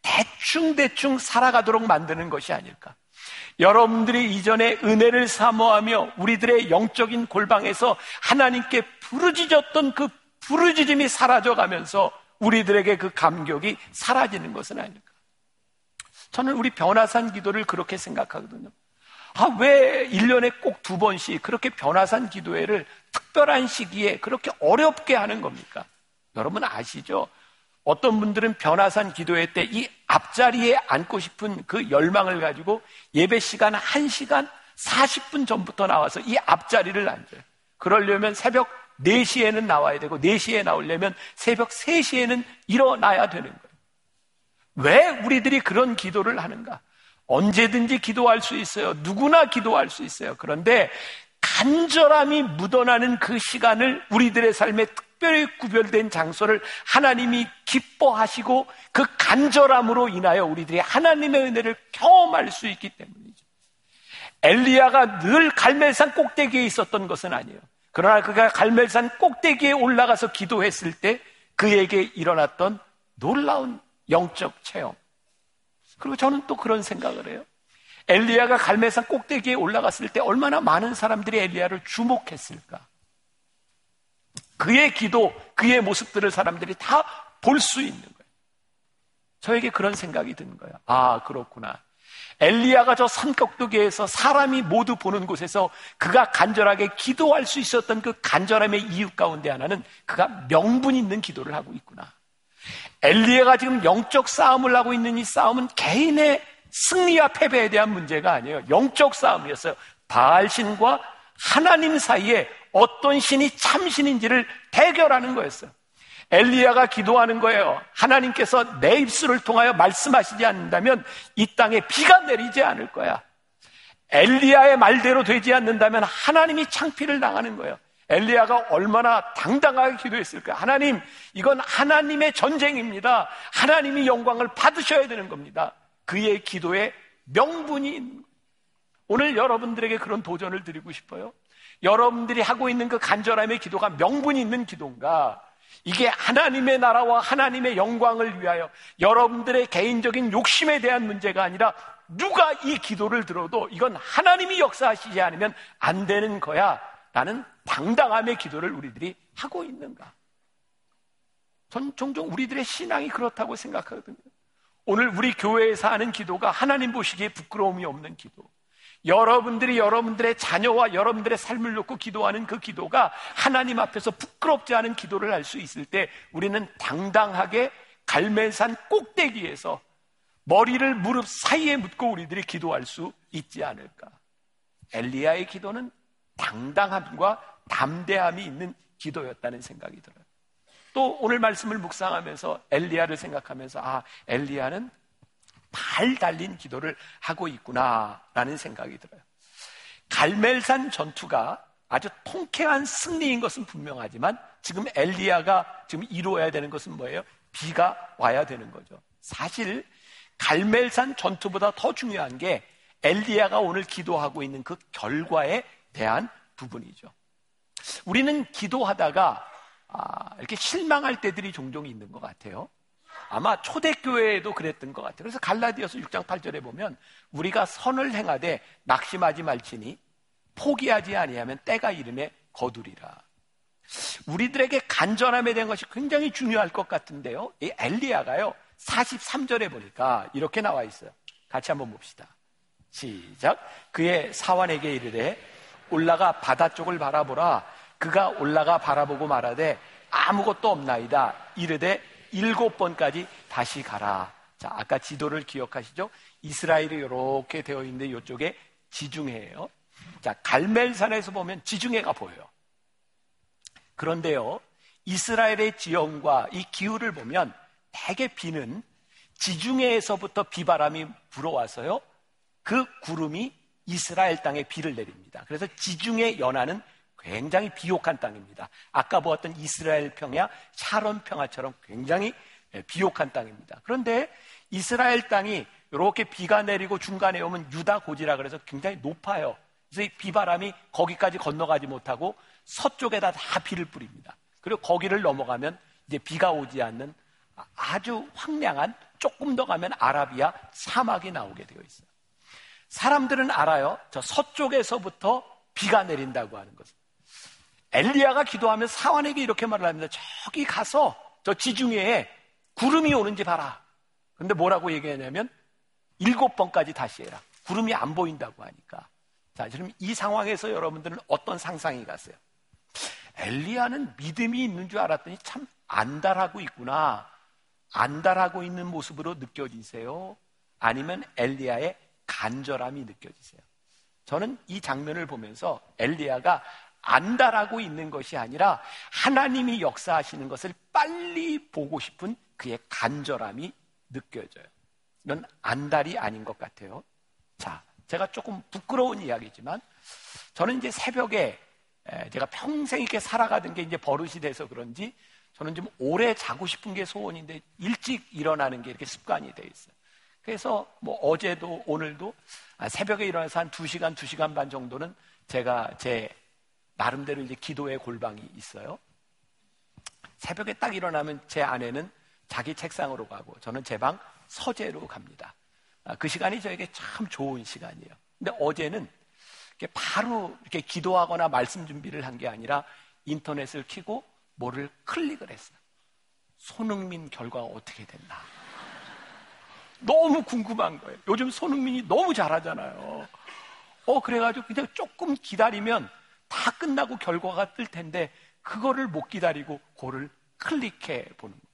대충대충 살아가도록 만드는 것이 아닐까. 여러분들이 이전에 은혜를 사모하며 우리들의 영적인 골방에서 하나님께 부르짖었던 그 부르짖음이 사라져가면서 우리들에게 그 감격이 사라지는 것은 아닐까. 저는 우리 변화산 기도를 그렇게 생각하거든요. 아, 왜 일 년에 꼭 두 번씩 그렇게 변화산 기도회를 특별한 시기에 그렇게 어렵게 하는 겁니까? 여러분 아시죠? 어떤 분들은 변화산 기도회 때 이 앞자리에 앉고 싶은 그 열망을 가지고 예배 시간 한 시간 사십 분 전부터 나와서 이 앞자리를 앉아요. 그러려면 새벽 네 시에는 나와야 되고 네 시에 나오려면 새벽 세 시에는 일어나야 되는 거예요. 왜 우리들이 그런 기도를 하는가? 언제든지 기도할 수 있어요. 누구나 기도할 수 있어요. 그런데 간절함이 묻어나는 그 시간을 우리들의 삶에 특별히 구별된 장소를 하나님이 기뻐하시고 그 간절함으로 인하여 우리들이 하나님의 은혜를 경험할 수 있기 때문이죠. 엘리야가 늘 갈멜산 꼭대기에 있었던 것은 아니에요. 그러나 그가 갈멜산 꼭대기에 올라가서 기도했을 때 그에게 일어났던 놀라운 영적 체험. 그리고 저는 또 그런 생각을 해요. 엘리야가 갈멜산 꼭대기에 올라갔을 때 얼마나 많은 사람들이 엘리야를 주목했을까. 그의 기도, 그의 모습들을 사람들이 다 볼 수 있는 거예요. 저에게 그런 생각이 드는 거예요. 아, 그렇구나. 엘리야가 저 산꼭대기에서 사람이 모두 보는 곳에서 그가 간절하게 기도할 수 있었던 그 간절함의 이유 가운데 하나는 그가 명분 있는 기도를 하고 있구나. 엘리야가 지금 영적 싸움을 하고 있는 이 싸움은 개인의 승리와 패배에 대한 문제가 아니에요. 영적 싸움이었어요. 바알신과 하나님 사이에 어떤 신이 참신인지를 대결하는 거였어요. 엘리야가 기도하는 거예요. 하나님께서 내 입술을 통하여 말씀하시지 않는다면 이 땅에 비가 내리지 않을 거야. 엘리야의 말대로 되지 않는다면 하나님이 창피를 당하는 거예요. 엘리야가 얼마나 당당하게 기도했을까요? 하나님, 이건 하나님의 전쟁입니다. 하나님이 영광을 받으셔야 되는 겁니다. 그의 기도에 명분이 있는 거예요. 오늘 여러분들에게 그런 도전을 드리고 싶어요. 여러분들이 하고 있는 그 간절함의 기도가 명분이 있는 기도인가? 이게 하나님의 나라와 하나님의 영광을 위하여 여러분들의 개인적인 욕심에 대한 문제가 아니라 누가 이 기도를 들어도 이건 하나님이 역사하시지 않으면 안 되는 거야 라는 당당함의 기도를 우리들이 하고 있는가? 전 종종 우리들의 신앙이 그렇다고 생각하거든요. 오늘 우리 교회에서 하는 기도가 하나님 보시기에 부끄러움이 없는 기도, 여러분들이 여러분들의 자녀와 여러분들의 삶을 놓고 기도하는 그 기도가 하나님 앞에서 부끄럽지 않은 기도를 할 수 있을 때 우리는 당당하게 갈멜산 꼭대기에서 머리를 무릎 사이에 묻고 우리들이 기도할 수 있지 않을까. 엘리야의 기도는 당당함과 담대함이 있는 기도였다는 생각이 들어요. 또 오늘 말씀을 묵상하면서 엘리야를 생각하면서 아, 엘리야는 발 달린 기도를 하고 있구나라는 생각이 들어요. 갈멜산 전투가 아주 통쾌한 승리인 것은 분명하지만 지금 엘리야가 지금 이루어야 되는 것은 뭐예요? 비가 와야 되는 거죠. 사실 갈멜산 전투보다 더 중요한 게 엘리야가 오늘 기도하고 있는 그 결과에 대한 부분이죠. 우리는 기도하다가 아, 이렇게 실망할 때들이 종종 있는 것 같아요. 아마 초대교회에도 그랬던 것 같아요. 그래서 갈라디아서 육 장 팔 절에 보면 우리가 선을 행하되 낙심하지 말지니 포기하지 아니하면 때가 이름에 거두리라. 우리들에게 간절함에 대한 것이 굉장히 중요할 것 같은데요. 이 엘리야가요 사십삼 절에 보니까 이렇게 나와 있어요. 같이 한번 봅시다. 시작. 그의 사환에게 이르되 올라가 바다 쪽을 바라보라. 그가 올라가 바라보고 말하되 아무것도 없나이다. 이르되 일곱 번까지 다시 가라. 자, 아까 지도를 기억하시죠? 이스라엘이 이렇게 되어 있는데 이쪽에 지중해예요. 자, 갈멜산에서 보면 지중해가 보여요. 그런데요, 이스라엘의 지형과 이 기후를 보면 대개 비는 지중해에서부터 비바람이 불어와서요, 그 구름이 이스라엘 땅에 비를 내립니다. 그래서 지중해 연안은 굉장히 비옥한 땅입니다. 아까 보았던 이스라엘 평야, 샤론 평야처럼 굉장히 비옥한 땅입니다. 그런데 이스라엘 땅이 이렇게 비가 내리고 중간에 오면 유다 고지라 그래서 굉장히 높아요. 그래서 이 비바람이 거기까지 건너가지 못하고 서쪽에다 다 비를 뿌립니다. 그리고 거기를 넘어가면 이제 비가 오지 않는 아주 황량한, 조금 더 가면 아라비아 사막이 나오게 되어 있어요. 사람들은 알아요. 저 서쪽에서부터 비가 내린다고 하는 것을. 엘리야가 기도하면 사환에게 이렇게 말을 합니다. 저기 가서 저 지중해에 구름이 오는지 봐라. 그런데 뭐라고 얘기하냐면 일곱 번까지 다시 해라. 구름이 안 보인다고 하니까. 자, 그럼 이 상황에서 여러분들은 어떤 상상이 가세요? 엘리야는 믿음이 있는 줄 알았더니 참 안달하고 있구나. 안달하고 있는 모습으로 느껴지세요? 아니면 엘리야의 간절함이 느껴지세요? 저는 이 장면을 보면서 엘리야가 안달하고 있는 것이 아니라 하나님이 역사하시는 것을 빨리 보고 싶은 그의 간절함이 느껴져요. 이건 안달이 아닌 것 같아요. 자, 제가 조금 부끄러운 이야기지만 저는 이제 새벽에 제가 평생 이렇게 살아가던 게 이제 버릇이 돼서 그런지 저는 좀 오래 자고 싶은 게 소원인데 일찍 일어나는 게 이렇게 습관이 돼 있어요. 그래서 뭐 어제도 오늘도 새벽에 일어나서 한 두 시간, 두 시간 반 정도는 제가 제 나름대로 이제 기도의 골방이 있어요. 새벽에 딱 일어나면 제 아내는 자기 책상으로 가고 저는 제 방 서재로 갑니다. 그 시간이 저에게 참 좋은 시간이에요. 근데 어제는 이렇게 바로 이렇게 기도하거나 말씀 준비를 한 게 아니라 인터넷을 켜고 뭐를 클릭을 했어요. 손흥민 결과가 어떻게 됐나. 너무 궁금한 거예요. 요즘 손흥민이 너무 잘하잖아요. 어, 그래가지고 그냥 조금 기다리면 다 끝나고 결과가 뜰 텐데 그거를 못 기다리고 그거를 클릭해 보는 거예요.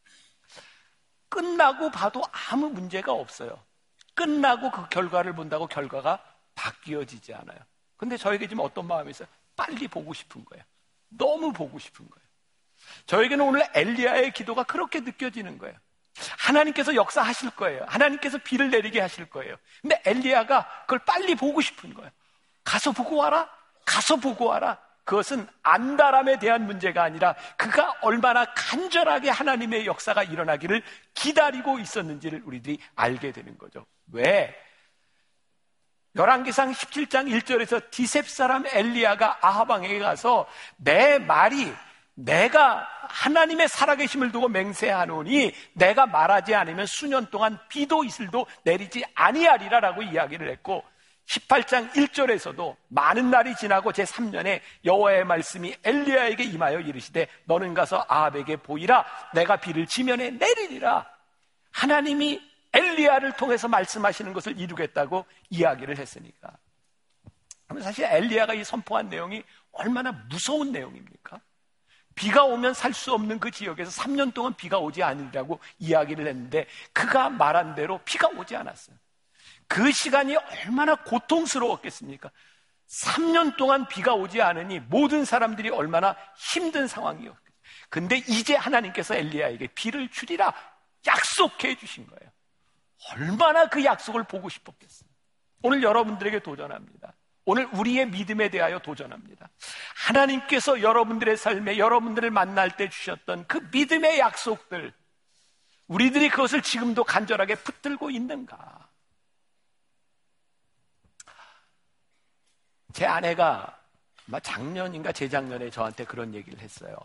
끝나고 봐도 아무 문제가 없어요. 끝나고 그 결과를 본다고 결과가 바뀌어지지 않아요. 근데 저에게 지금 어떤 마음이 있어요? 빨리 보고 싶은 거예요. 너무 보고 싶은 거예요. 저에게는 오늘 엘리야의 기도가 그렇게 느껴지는 거예요. 하나님께서 역사하실 거예요. 하나님께서 비를 내리게 하실 거예요. 근데 엘리야가 그걸 빨리 보고 싶은 거예요. 가서 보고 와라. 가서 보고 와라. 그것은 안달함에 대한 문제가 아니라 그가 얼마나 간절하게 하나님의 역사가 일어나기를 기다리고 있었는지를 우리들이 알게 되는 거죠. 왜? 열왕기상 십칠 장 일 절에서 디셉 사람 엘리야가 아합 왕에게 가서 내 말이 내가 하나님의 살아계심을 두고 맹세하노니 내가 말하지 않으면 수년 동안 비도 이슬도 내리지 아니하리라라고 이야기를 했고, 십팔 장 일 절에서도 많은 날이 지나고 제삼 년에 여호와의 말씀이 엘리야에게 임하여 이르시되 너는 가서 아합에게 보이라. 내가 비를 지면에 내리리라. 하나님이 엘리야를 통해서 말씀하시는 것을 이루겠다고 이야기를 했으니까. 그러면 사실 엘리야가 이 선포한 내용이 얼마나 무서운 내용입니까? 비가 오면 살 수 없는 그 지역에서 삼 년 동안 비가 오지 않으리라고 이야기를 했는데 그가 말한 대로 비가 오지 않았어요. 그 시간이 얼마나 고통스러웠겠습니까? 삼 년 동안 비가 오지 않으니 모든 사람들이 얼마나 힘든 상황이었겠어요. 근데 이제 하나님께서 엘리야에게 비를 주리라 약속해 주신 거예요. 얼마나 그 약속을 보고 싶었겠어요. 오늘 여러분들에게 도전합니다. 오늘 우리의 믿음에 대하여 도전합니다. 하나님께서 여러분들의 삶에 여러분들을 만날 때 주셨던 그 믿음의 약속들, 우리들이 그것을 지금도 간절하게 붙들고 있는가? 제 아내가 작년인가 재작년에 저한테 그런 얘기를 했어요.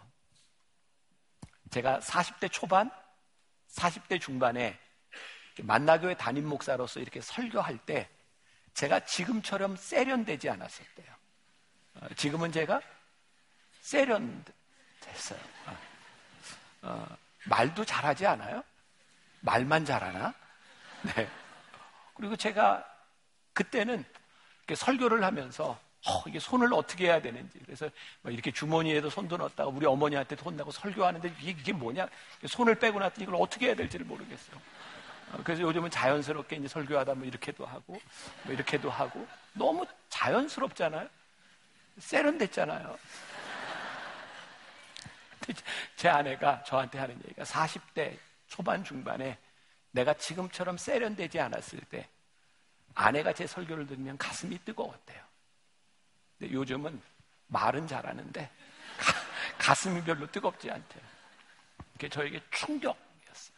제가 사십 대 초반, 사십 대 중반에 만나교회 담임 목사로서 이렇게 설교할 때 제가 지금처럼 세련되지 않았었대요. 지금은 제가 세련됐어요. 어, 말도 잘하지 않아요? 말만 잘하나? 네. 그리고 제가 그때는 이렇게 설교를 하면서 어, 이게 손을 어떻게 해야 되는지. 그래서 뭐 이렇게 주머니에도 손도 넣었다가 우리 어머니한테도 혼나고 설교하는데 이게, 이게 뭐냐? 손을 빼고 났더니 이걸 어떻게 해야 될지를 모르겠어요. 어, 그래서 요즘은 자연스럽게 이제 설교하다 뭐 이렇게도 하고, 뭐 이렇게도 하고. 너무 자연스럽잖아요? 세련됐잖아요. 제 아내가 저한테 하는 얘기가 사십 대 초반 중반에 내가 지금처럼 세련되지 않았을 때 아내가 제 설교를 들으면 가슴이 뜨거웠대요. 근데 요즘은 말은 잘하는데 가, 가슴이 별로 뜨겁지 않대요. 그게 저에게 충격이었어요.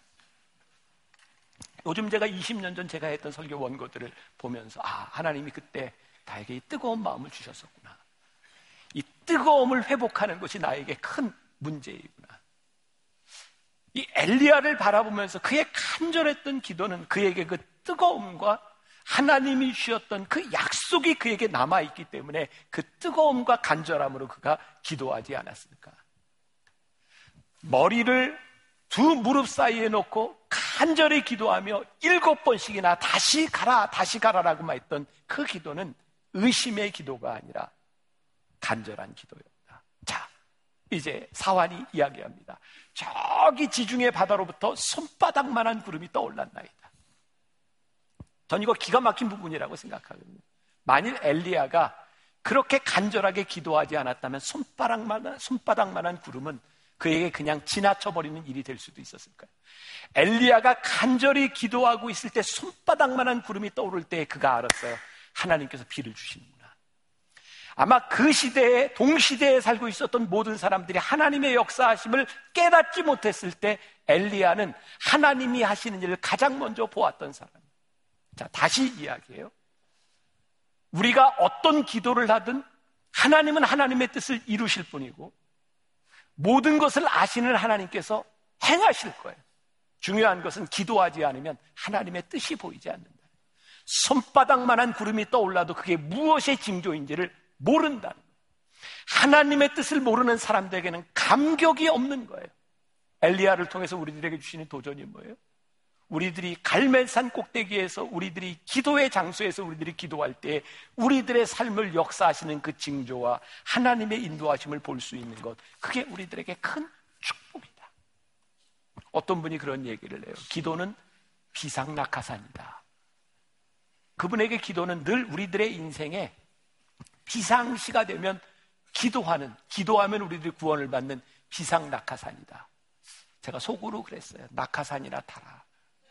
요즘 제가 이십 년 전 제가 했던 설교 원고들을 보면서 아, 하나님이 그때 나에게 이 뜨거운 마음을 주셨었구나. 이 뜨거움을 회복하는 것이 나에게 큰 문제이구나. 이 엘리야를 바라보면서 그의 간절했던 기도는 그에게 그 뜨거움과 하나님이 주셨던 그 약속이 그에게 남아있기 때문에 그 뜨거움과 간절함으로 그가 기도하지 않았을까. 머리를 두 무릎 사이에 놓고 간절히 기도하며 일곱 번씩이나 다시 가라 다시 가라라고만 했던 그 기도는 의심의 기도가 아니라 간절한 기도였다. 자, 이제 사환이 이야기합니다. 저기 지중해 바다로부터 손바닥만한 구름이 떠올랐나이다. 전 이거 기가 막힌 부분이라고 생각하거든요. 만일 엘리야가 그렇게 간절하게 기도하지 않았다면 손바닥만한, 손바닥만한 구름은 그에게 그냥 지나쳐버리는 일이 될 수도 있었을 거예요. 엘리야가 간절히 기도하고 있을 때 손바닥만한 구름이 떠오를 때 그가 알았어요. 하나님께서 비를 주시는구나. 아마 그 시대에 동시대에 살고 있었던 모든 사람들이 하나님의 역사하심을 깨닫지 못했을 때 엘리야는 하나님이 하시는 일을 가장 먼저 보았던 사람이에요. 자, 다시 이야기해요. 우리가 어떤 기도를 하든 하나님은 하나님의 뜻을 이루실 뿐이고 모든 것을 아시는 하나님께서 행하실 거예요. 중요한 것은 기도하지 않으면 하나님의 뜻이 보이지 않는다. 손바닥만한 구름이 떠올라도 그게 무엇의 징조인지를 모른다는 거예요. 하나님의 뜻을 모르는 사람들에게는 감격이 없는 거예요. 엘리야를 통해서 우리들에게 주시는 도전이 뭐예요? 우리들이 갈멜산 꼭대기에서 우리들이 기도의 장소에서 우리들이 기도할 때 우리들의 삶을 역사하시는 그 징조와 하나님의 인도하심을 볼 수 있는 것, 그게 우리들에게 큰 축복이다. 어떤 분이 그런 얘기를 해요. 기도는 비상낙하산이다. 그분에게 기도는 늘 우리들의 인생에 비상시가 되면 기도하는, 기도하면 우리들이 구원을 받는 비상낙하산이다. 제가 속으로 그랬어요. 낙하산이나 타라.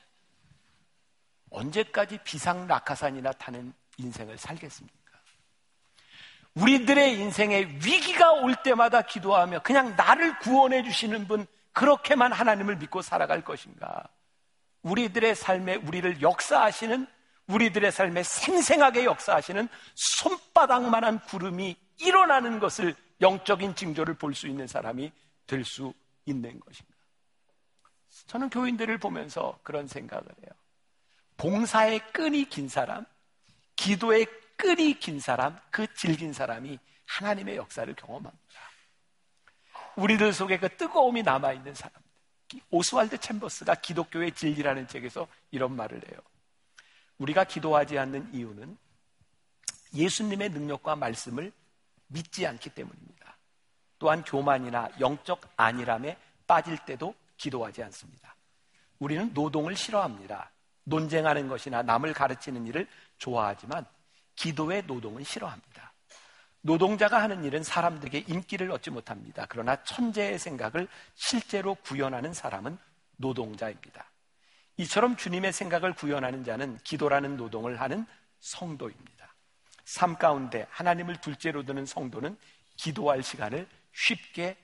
언제까지 비상낙하산이나 타는 인생을 살겠습니까? 우리들의 인생에 위기가 올 때마다 기도하며 그냥 나를 구원해 주시는 분, 그렇게만 하나님을 믿고 살아갈 것인가? 우리들의 삶에 우리를 역사하시는, 우리들의 삶에 생생하게 역사하시는 손바닥만한 구름이 일어나는 것을, 영적인 징조를 볼 수 있는 사람이 될 수 있는 것인가? 저는 교인들을 보면서 그런 생각을 해요. 봉사의 끈이 긴 사람, 기도의 끈이 긴 사람, 그 질긴 사람이 하나님의 역사를 경험합니다. 우리들 속에 그 뜨거움이 남아있는 사람. 오스왈드 챔버스가 기독교의 진리라는 책에서 이런 말을 해요. 우리가 기도하지 않는 이유는 예수님의 능력과 말씀을 믿지 않기 때문입니다. 또한 교만이나 영적 안일함에 빠질 때도 기도하지 않습니다. 우리는 노동을 싫어합니다. 논쟁하는 것이나 남을 가르치는 일을 좋아하지만 기도의 노동은 싫어합니다. 노동자가 하는 일은 사람들에게 인기를 얻지 못합니다. 그러나 천재의 생각을 실제로 구현하는 사람은 노동자입니다. 이처럼 주님의 생각을 구현하는 자는 기도라는 노동을 하는 성도입니다. 삶 가운데 하나님을 둘째로 두는 성도는 기도할 시간을 쉽게,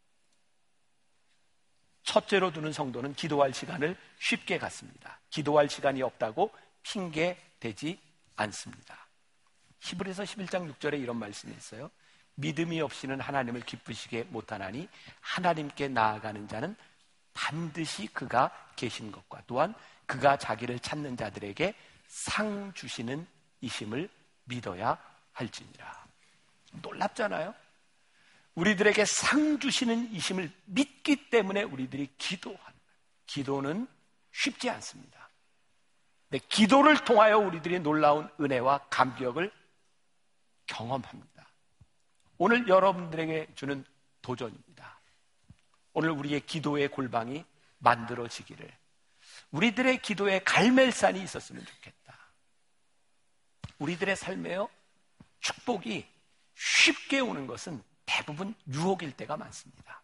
첫째로 두는 성도는 기도할 시간을 쉽게 갖습니다. 기도할 시간이 없다고 핑계 대지 않습니다. 히브리서 십일 장 육 절에 이런 말씀이 있어요. 믿음이 없이는 하나님을 기쁘시게 못하나니 하나님께 나아가는 자는 반드시 그가 계신 것과 또한 그가 자기를 찾는 자들에게 상 주시는 이심을 믿어야 할지니라. 놀랍잖아요. 우리들에게 상 주시는 이심을 믿기 때문에 우리들이 기도하는 거예요. 기도는 쉽지 않습니다. 근데 기도를 통하여 우리들이 놀라운 은혜와 감격을 경험합니다. 오늘 여러분들에게 주는 도전입니다. 오늘 우리의 기도의 골방이 만들어지기를, 우리들의 기도에 갈멜산이 있었으면 좋겠다. 우리들의 삶에요, 축복이 쉽게 오는 것은 대부분 유혹일 때가 많습니다.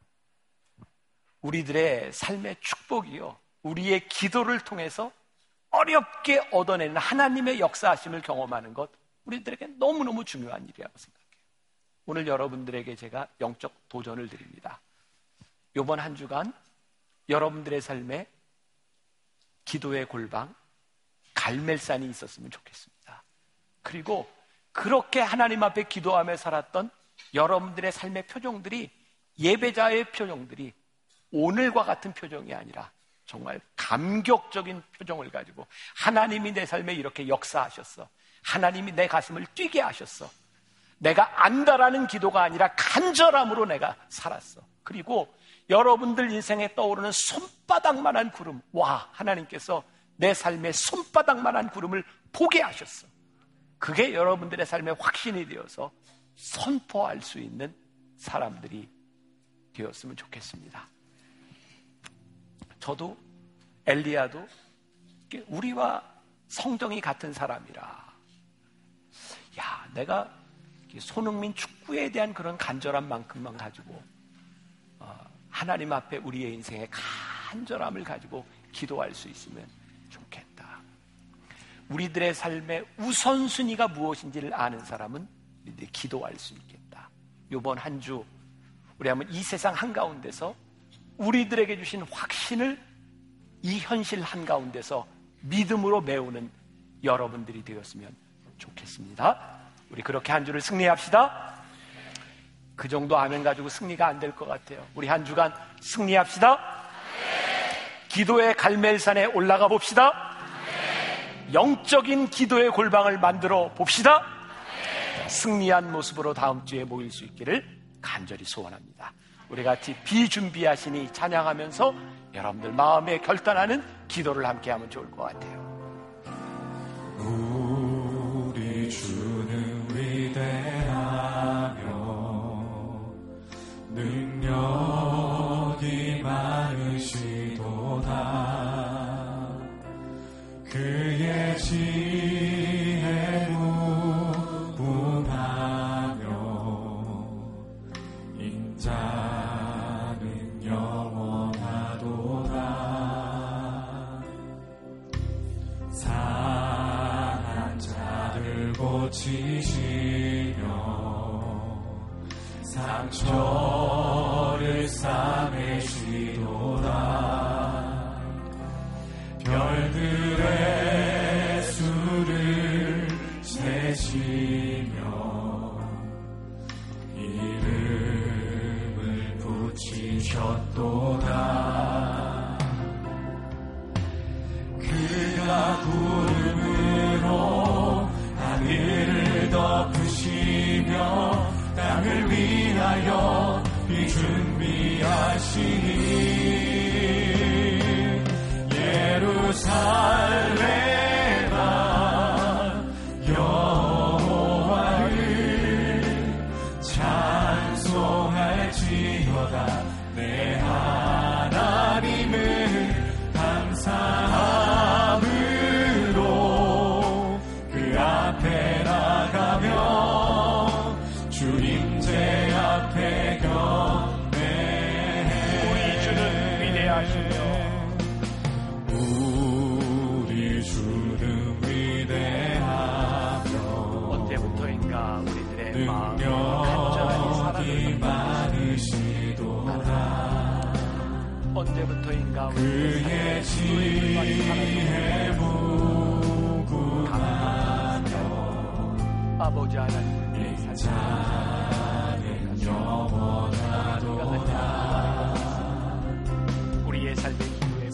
우리들의 삶의 축복이요, 우리의 기도를 통해서 어렵게 얻어내는 하나님의 역사하심을 경험하는 것, 우리들에게 너무너무 중요한 일이라고 생각해요. 오늘 여러분들에게 제가 영적 도전을 드립니다. 이번 한 주간 여러분들의 삶에 기도의 골방, 갈멜산이 있었으면 좋겠습니다. 그리고 그렇게 하나님 앞에 기도하며 살았던 여러분들의 삶의 표정들이, 예배자의 표정들이 오늘과 같은 표정이 아니라 정말 감격적인 표정을 가지고, 하나님이 내 삶에 이렇게 역사하셨어, 하나님이 내 가슴을 뛰게 하셨어, 내가 안다라는 기도가 아니라 간절함으로 내가 살았어, 그리고 여러분들 인생에 떠오르는 손바닥만한 구름, 와, 하나님께서 내 삶에 손바닥만한 구름을 보게 하셨어, 그게 여러분들의 삶의 확신이 되어서 선포할 수 있는 사람들이 되었으면 좋겠습니다. 저도 엘리야도 우리와 성정이 같은 사람이라, 야, 내가 손흥민 축구에 대한 그런 간절함만큼만 가지고 어, 하나님 앞에 우리의 인생의 간절함을 가지고 기도할 수 있으면 좋겠다. 우리들의 삶의 우선순위가 무엇인지를 아는 사람은 우리들이 기도할 수 있겠다. 이번 한 주 우리 한번 이 세상 한가운데서 우리들에게 주신 확신을 이 현실 한가운데서 믿음으로 메우는 여러분들이 되었으면 좋겠습니다. 우리 그렇게 한 주를 승리합시다. 그 정도 아멘 가지고 승리가 안 될 것 같아요. 우리 한 주간 승리합시다. 기도의 갈멜산에 올라가 봅시다. 영적인 기도의 골방을 만들어 봅시다. 승리한 모습으로 다음 주에 모일 수 있기를 간절히 소원합니다. 우리 같이 비준비하시니 찬양하면서 여러분들 마음에 결단하는 기도를 함께하면 좋을 것 같아요. 우리 주는 위대하며 능력이 많으시도다. 그의 지혜 무궁하며 인자는 영원하도다. 상한 자를 고치시며 상처를 싸매시도다. 별들의 수를 세시며 이름을 붙이셨도다. 그가 구름으로 하늘을 덮으시며 땅을 위하여 비준비하시니 예루살렘아 여호와를 찬송할지어다. 내 하나님을 감사함으로 그 앞에 나가며 주 임재 앞에 경배해. 우리 주는 위대하시며 우리 주는 위대하며 언제부터인가 우리들의 마음 능력이 많으시도다. 언제부터인가 그의 지혜 무궁하며 아버지 하나님 인자는 영원하도다. 우리의 삶의 기도에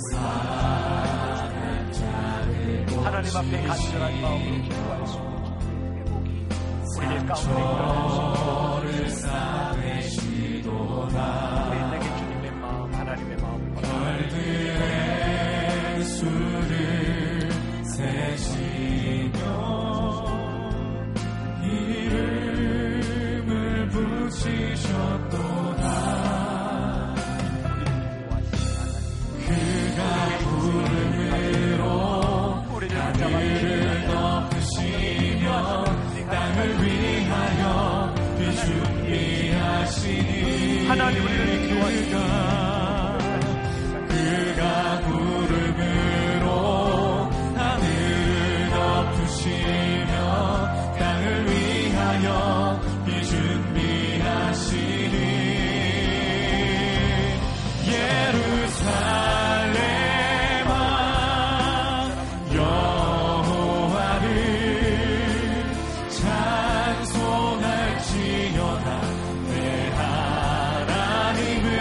하나님 앞에 간절한 마음으로 기도할 수 있는 회복이 우리의 가운데 일어날 수 싸매시도다. 우리에게 주님의 마음, 하나님의 마음을 별들의 수를 세시며 이를 하나님 우리를 기도하니까 그가 구름으로 하늘을 덮으시며 땅을 위하여 비 준비하시니 예루살렘아 여호와를 찬송할지어다 내 하나님을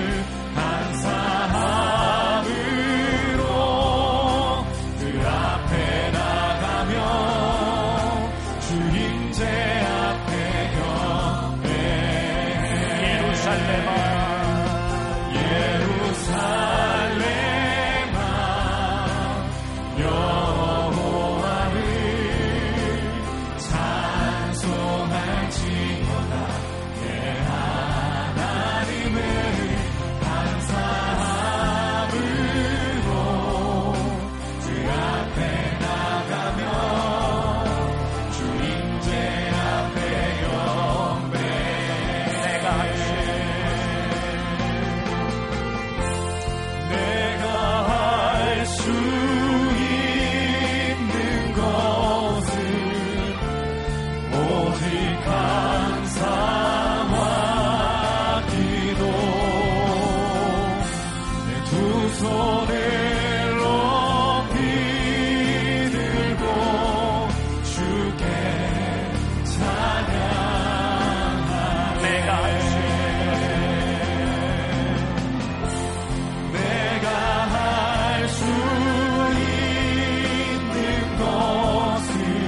감사함으로 그 앞에 나가며 주 임재 앞에 경배 예루살렘아 예루살렘아 여호와를 찬송할지어다 내 하나님을 감사함으로 그 앞에 나가며 주 임재 앞에 경배 내가 할수 내가 할 수 있는 것은 오직 감사와 기도 내 두 손을 높이 들고 주께 찬양하네 내가 할 수 내가 할 수 있는 것은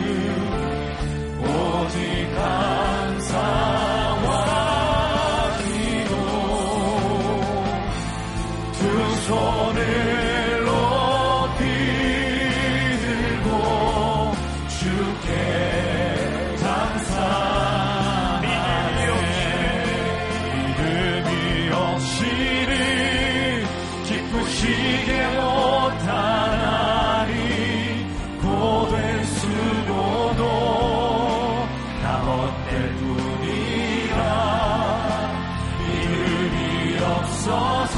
오직 감사와 기도 두 손을 높이 들고 주께 감사하네 믿음이 없이는 기쁘시게 못하나니 고된 수고도 다 헛될 뿐이라 믿음이 없어서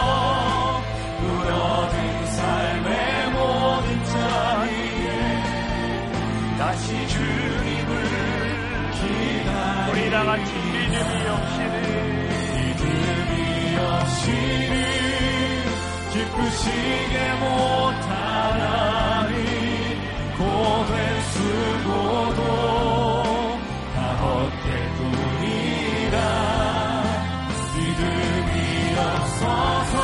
무너진 삶의 모든 자리에 다시 주님을 기다리니 우리 다같이 믿음이 없이는 믿음이 없이는 기쁘시게 못하나니 고된 수고도 다 헛될 뿐이라 믿음이 없어서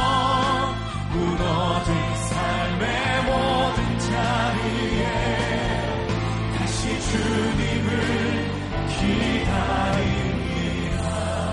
무너진 삶의 모든 자리에 다시 주님을 기다립니다.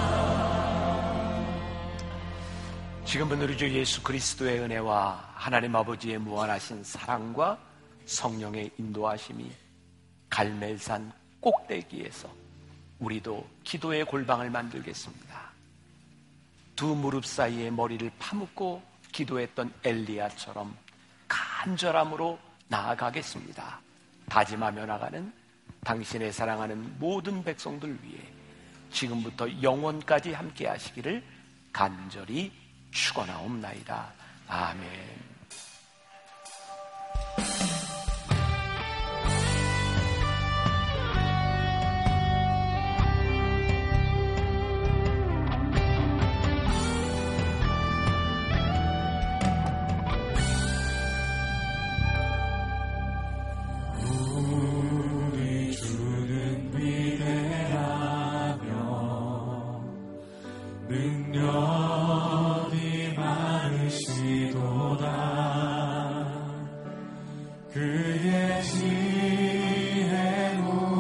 지금은 우리 주 예수 그리스도의 은혜와 하나님 아버지의 무한하신 사랑과 성령의 인도하심이 갈멜산 꼭대기에서 우리도 기도의 골방을 만들겠습니다. 두 무릎 사이에 머리를 파묻고 기도했던 엘리야처럼 간절함으로 나아가겠습니다. 다짐하며 나가는 당신의 사랑하는 모든 백성들 위해 지금부터 영원까지 함께 하시기를 간절히 축원하옵나이다. 아멘. 능력이 많으시도다. 그의 지혜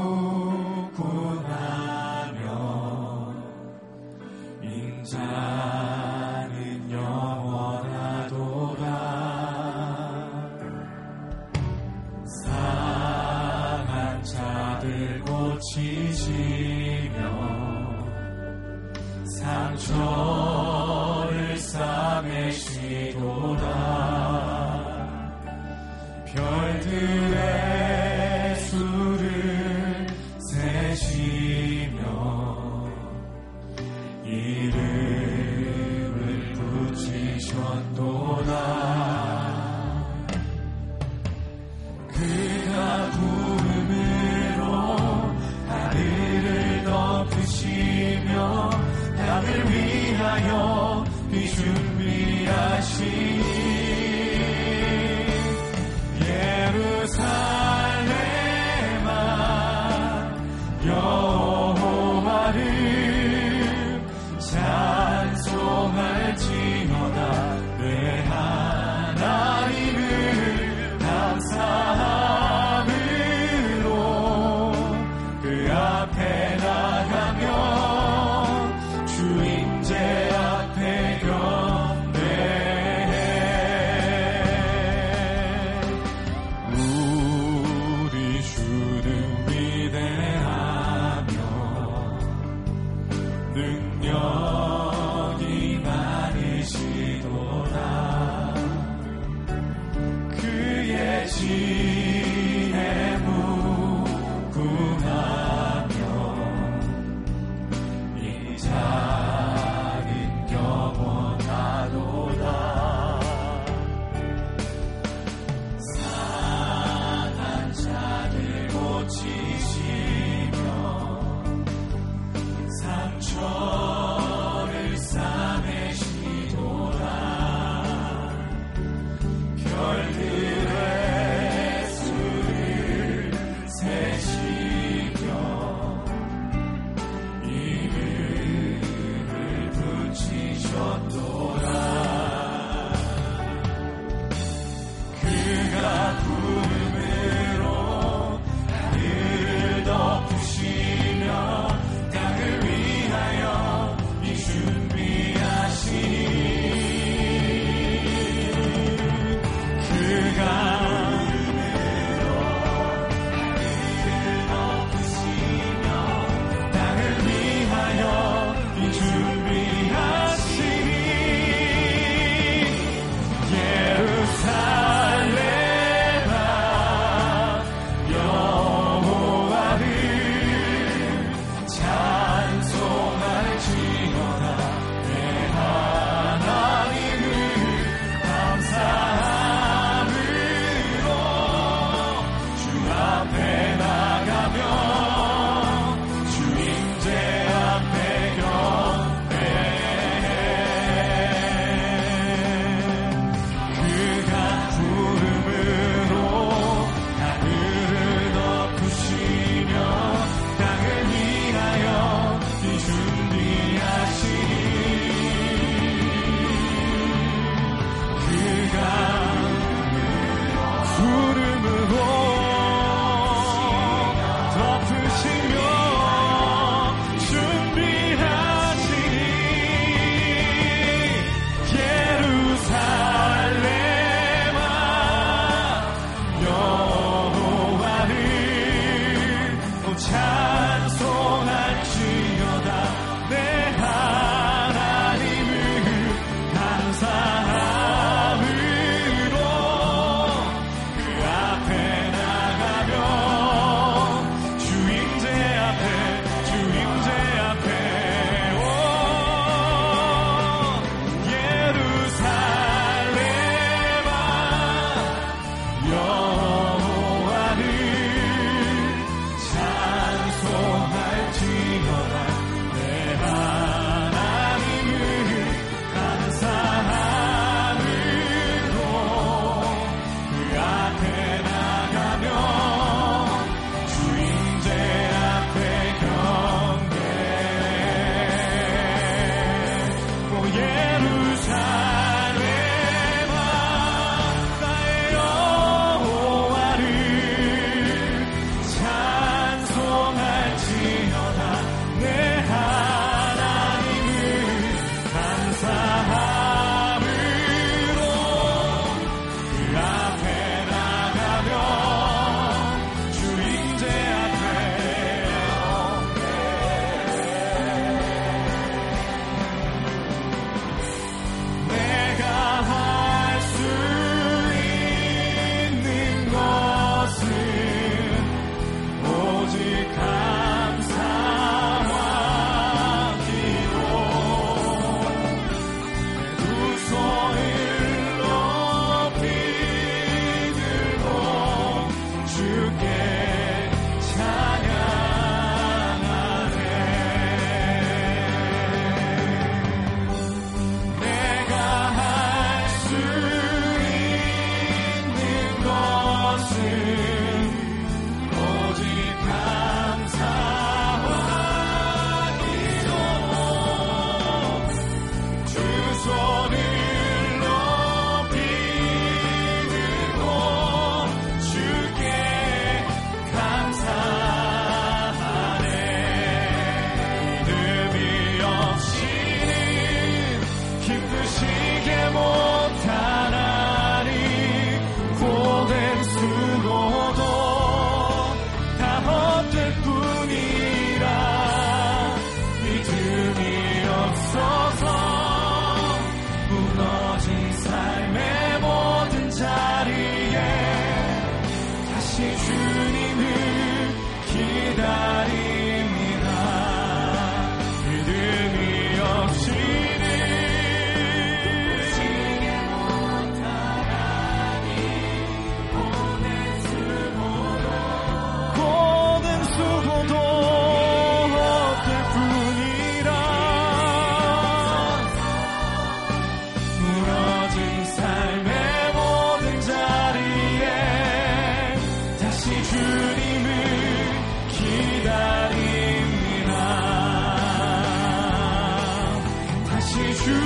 무궁하며 인자는 영원하도다. 상한 자들 고치시며 상처를 싸매시도다. 별들의 수를 세시며 이를 그가 구름으로 하늘을 덮으시며 땅을 위하여 비준비하시니 예루살렘아 여호와를 찬송할지어다. 내 하나님을 감사함으로 그 앞에 나가며 주 임재 앞에 경배해.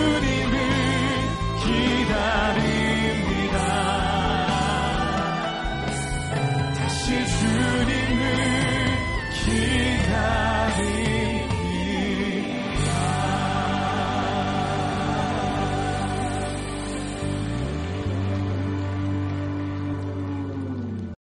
주님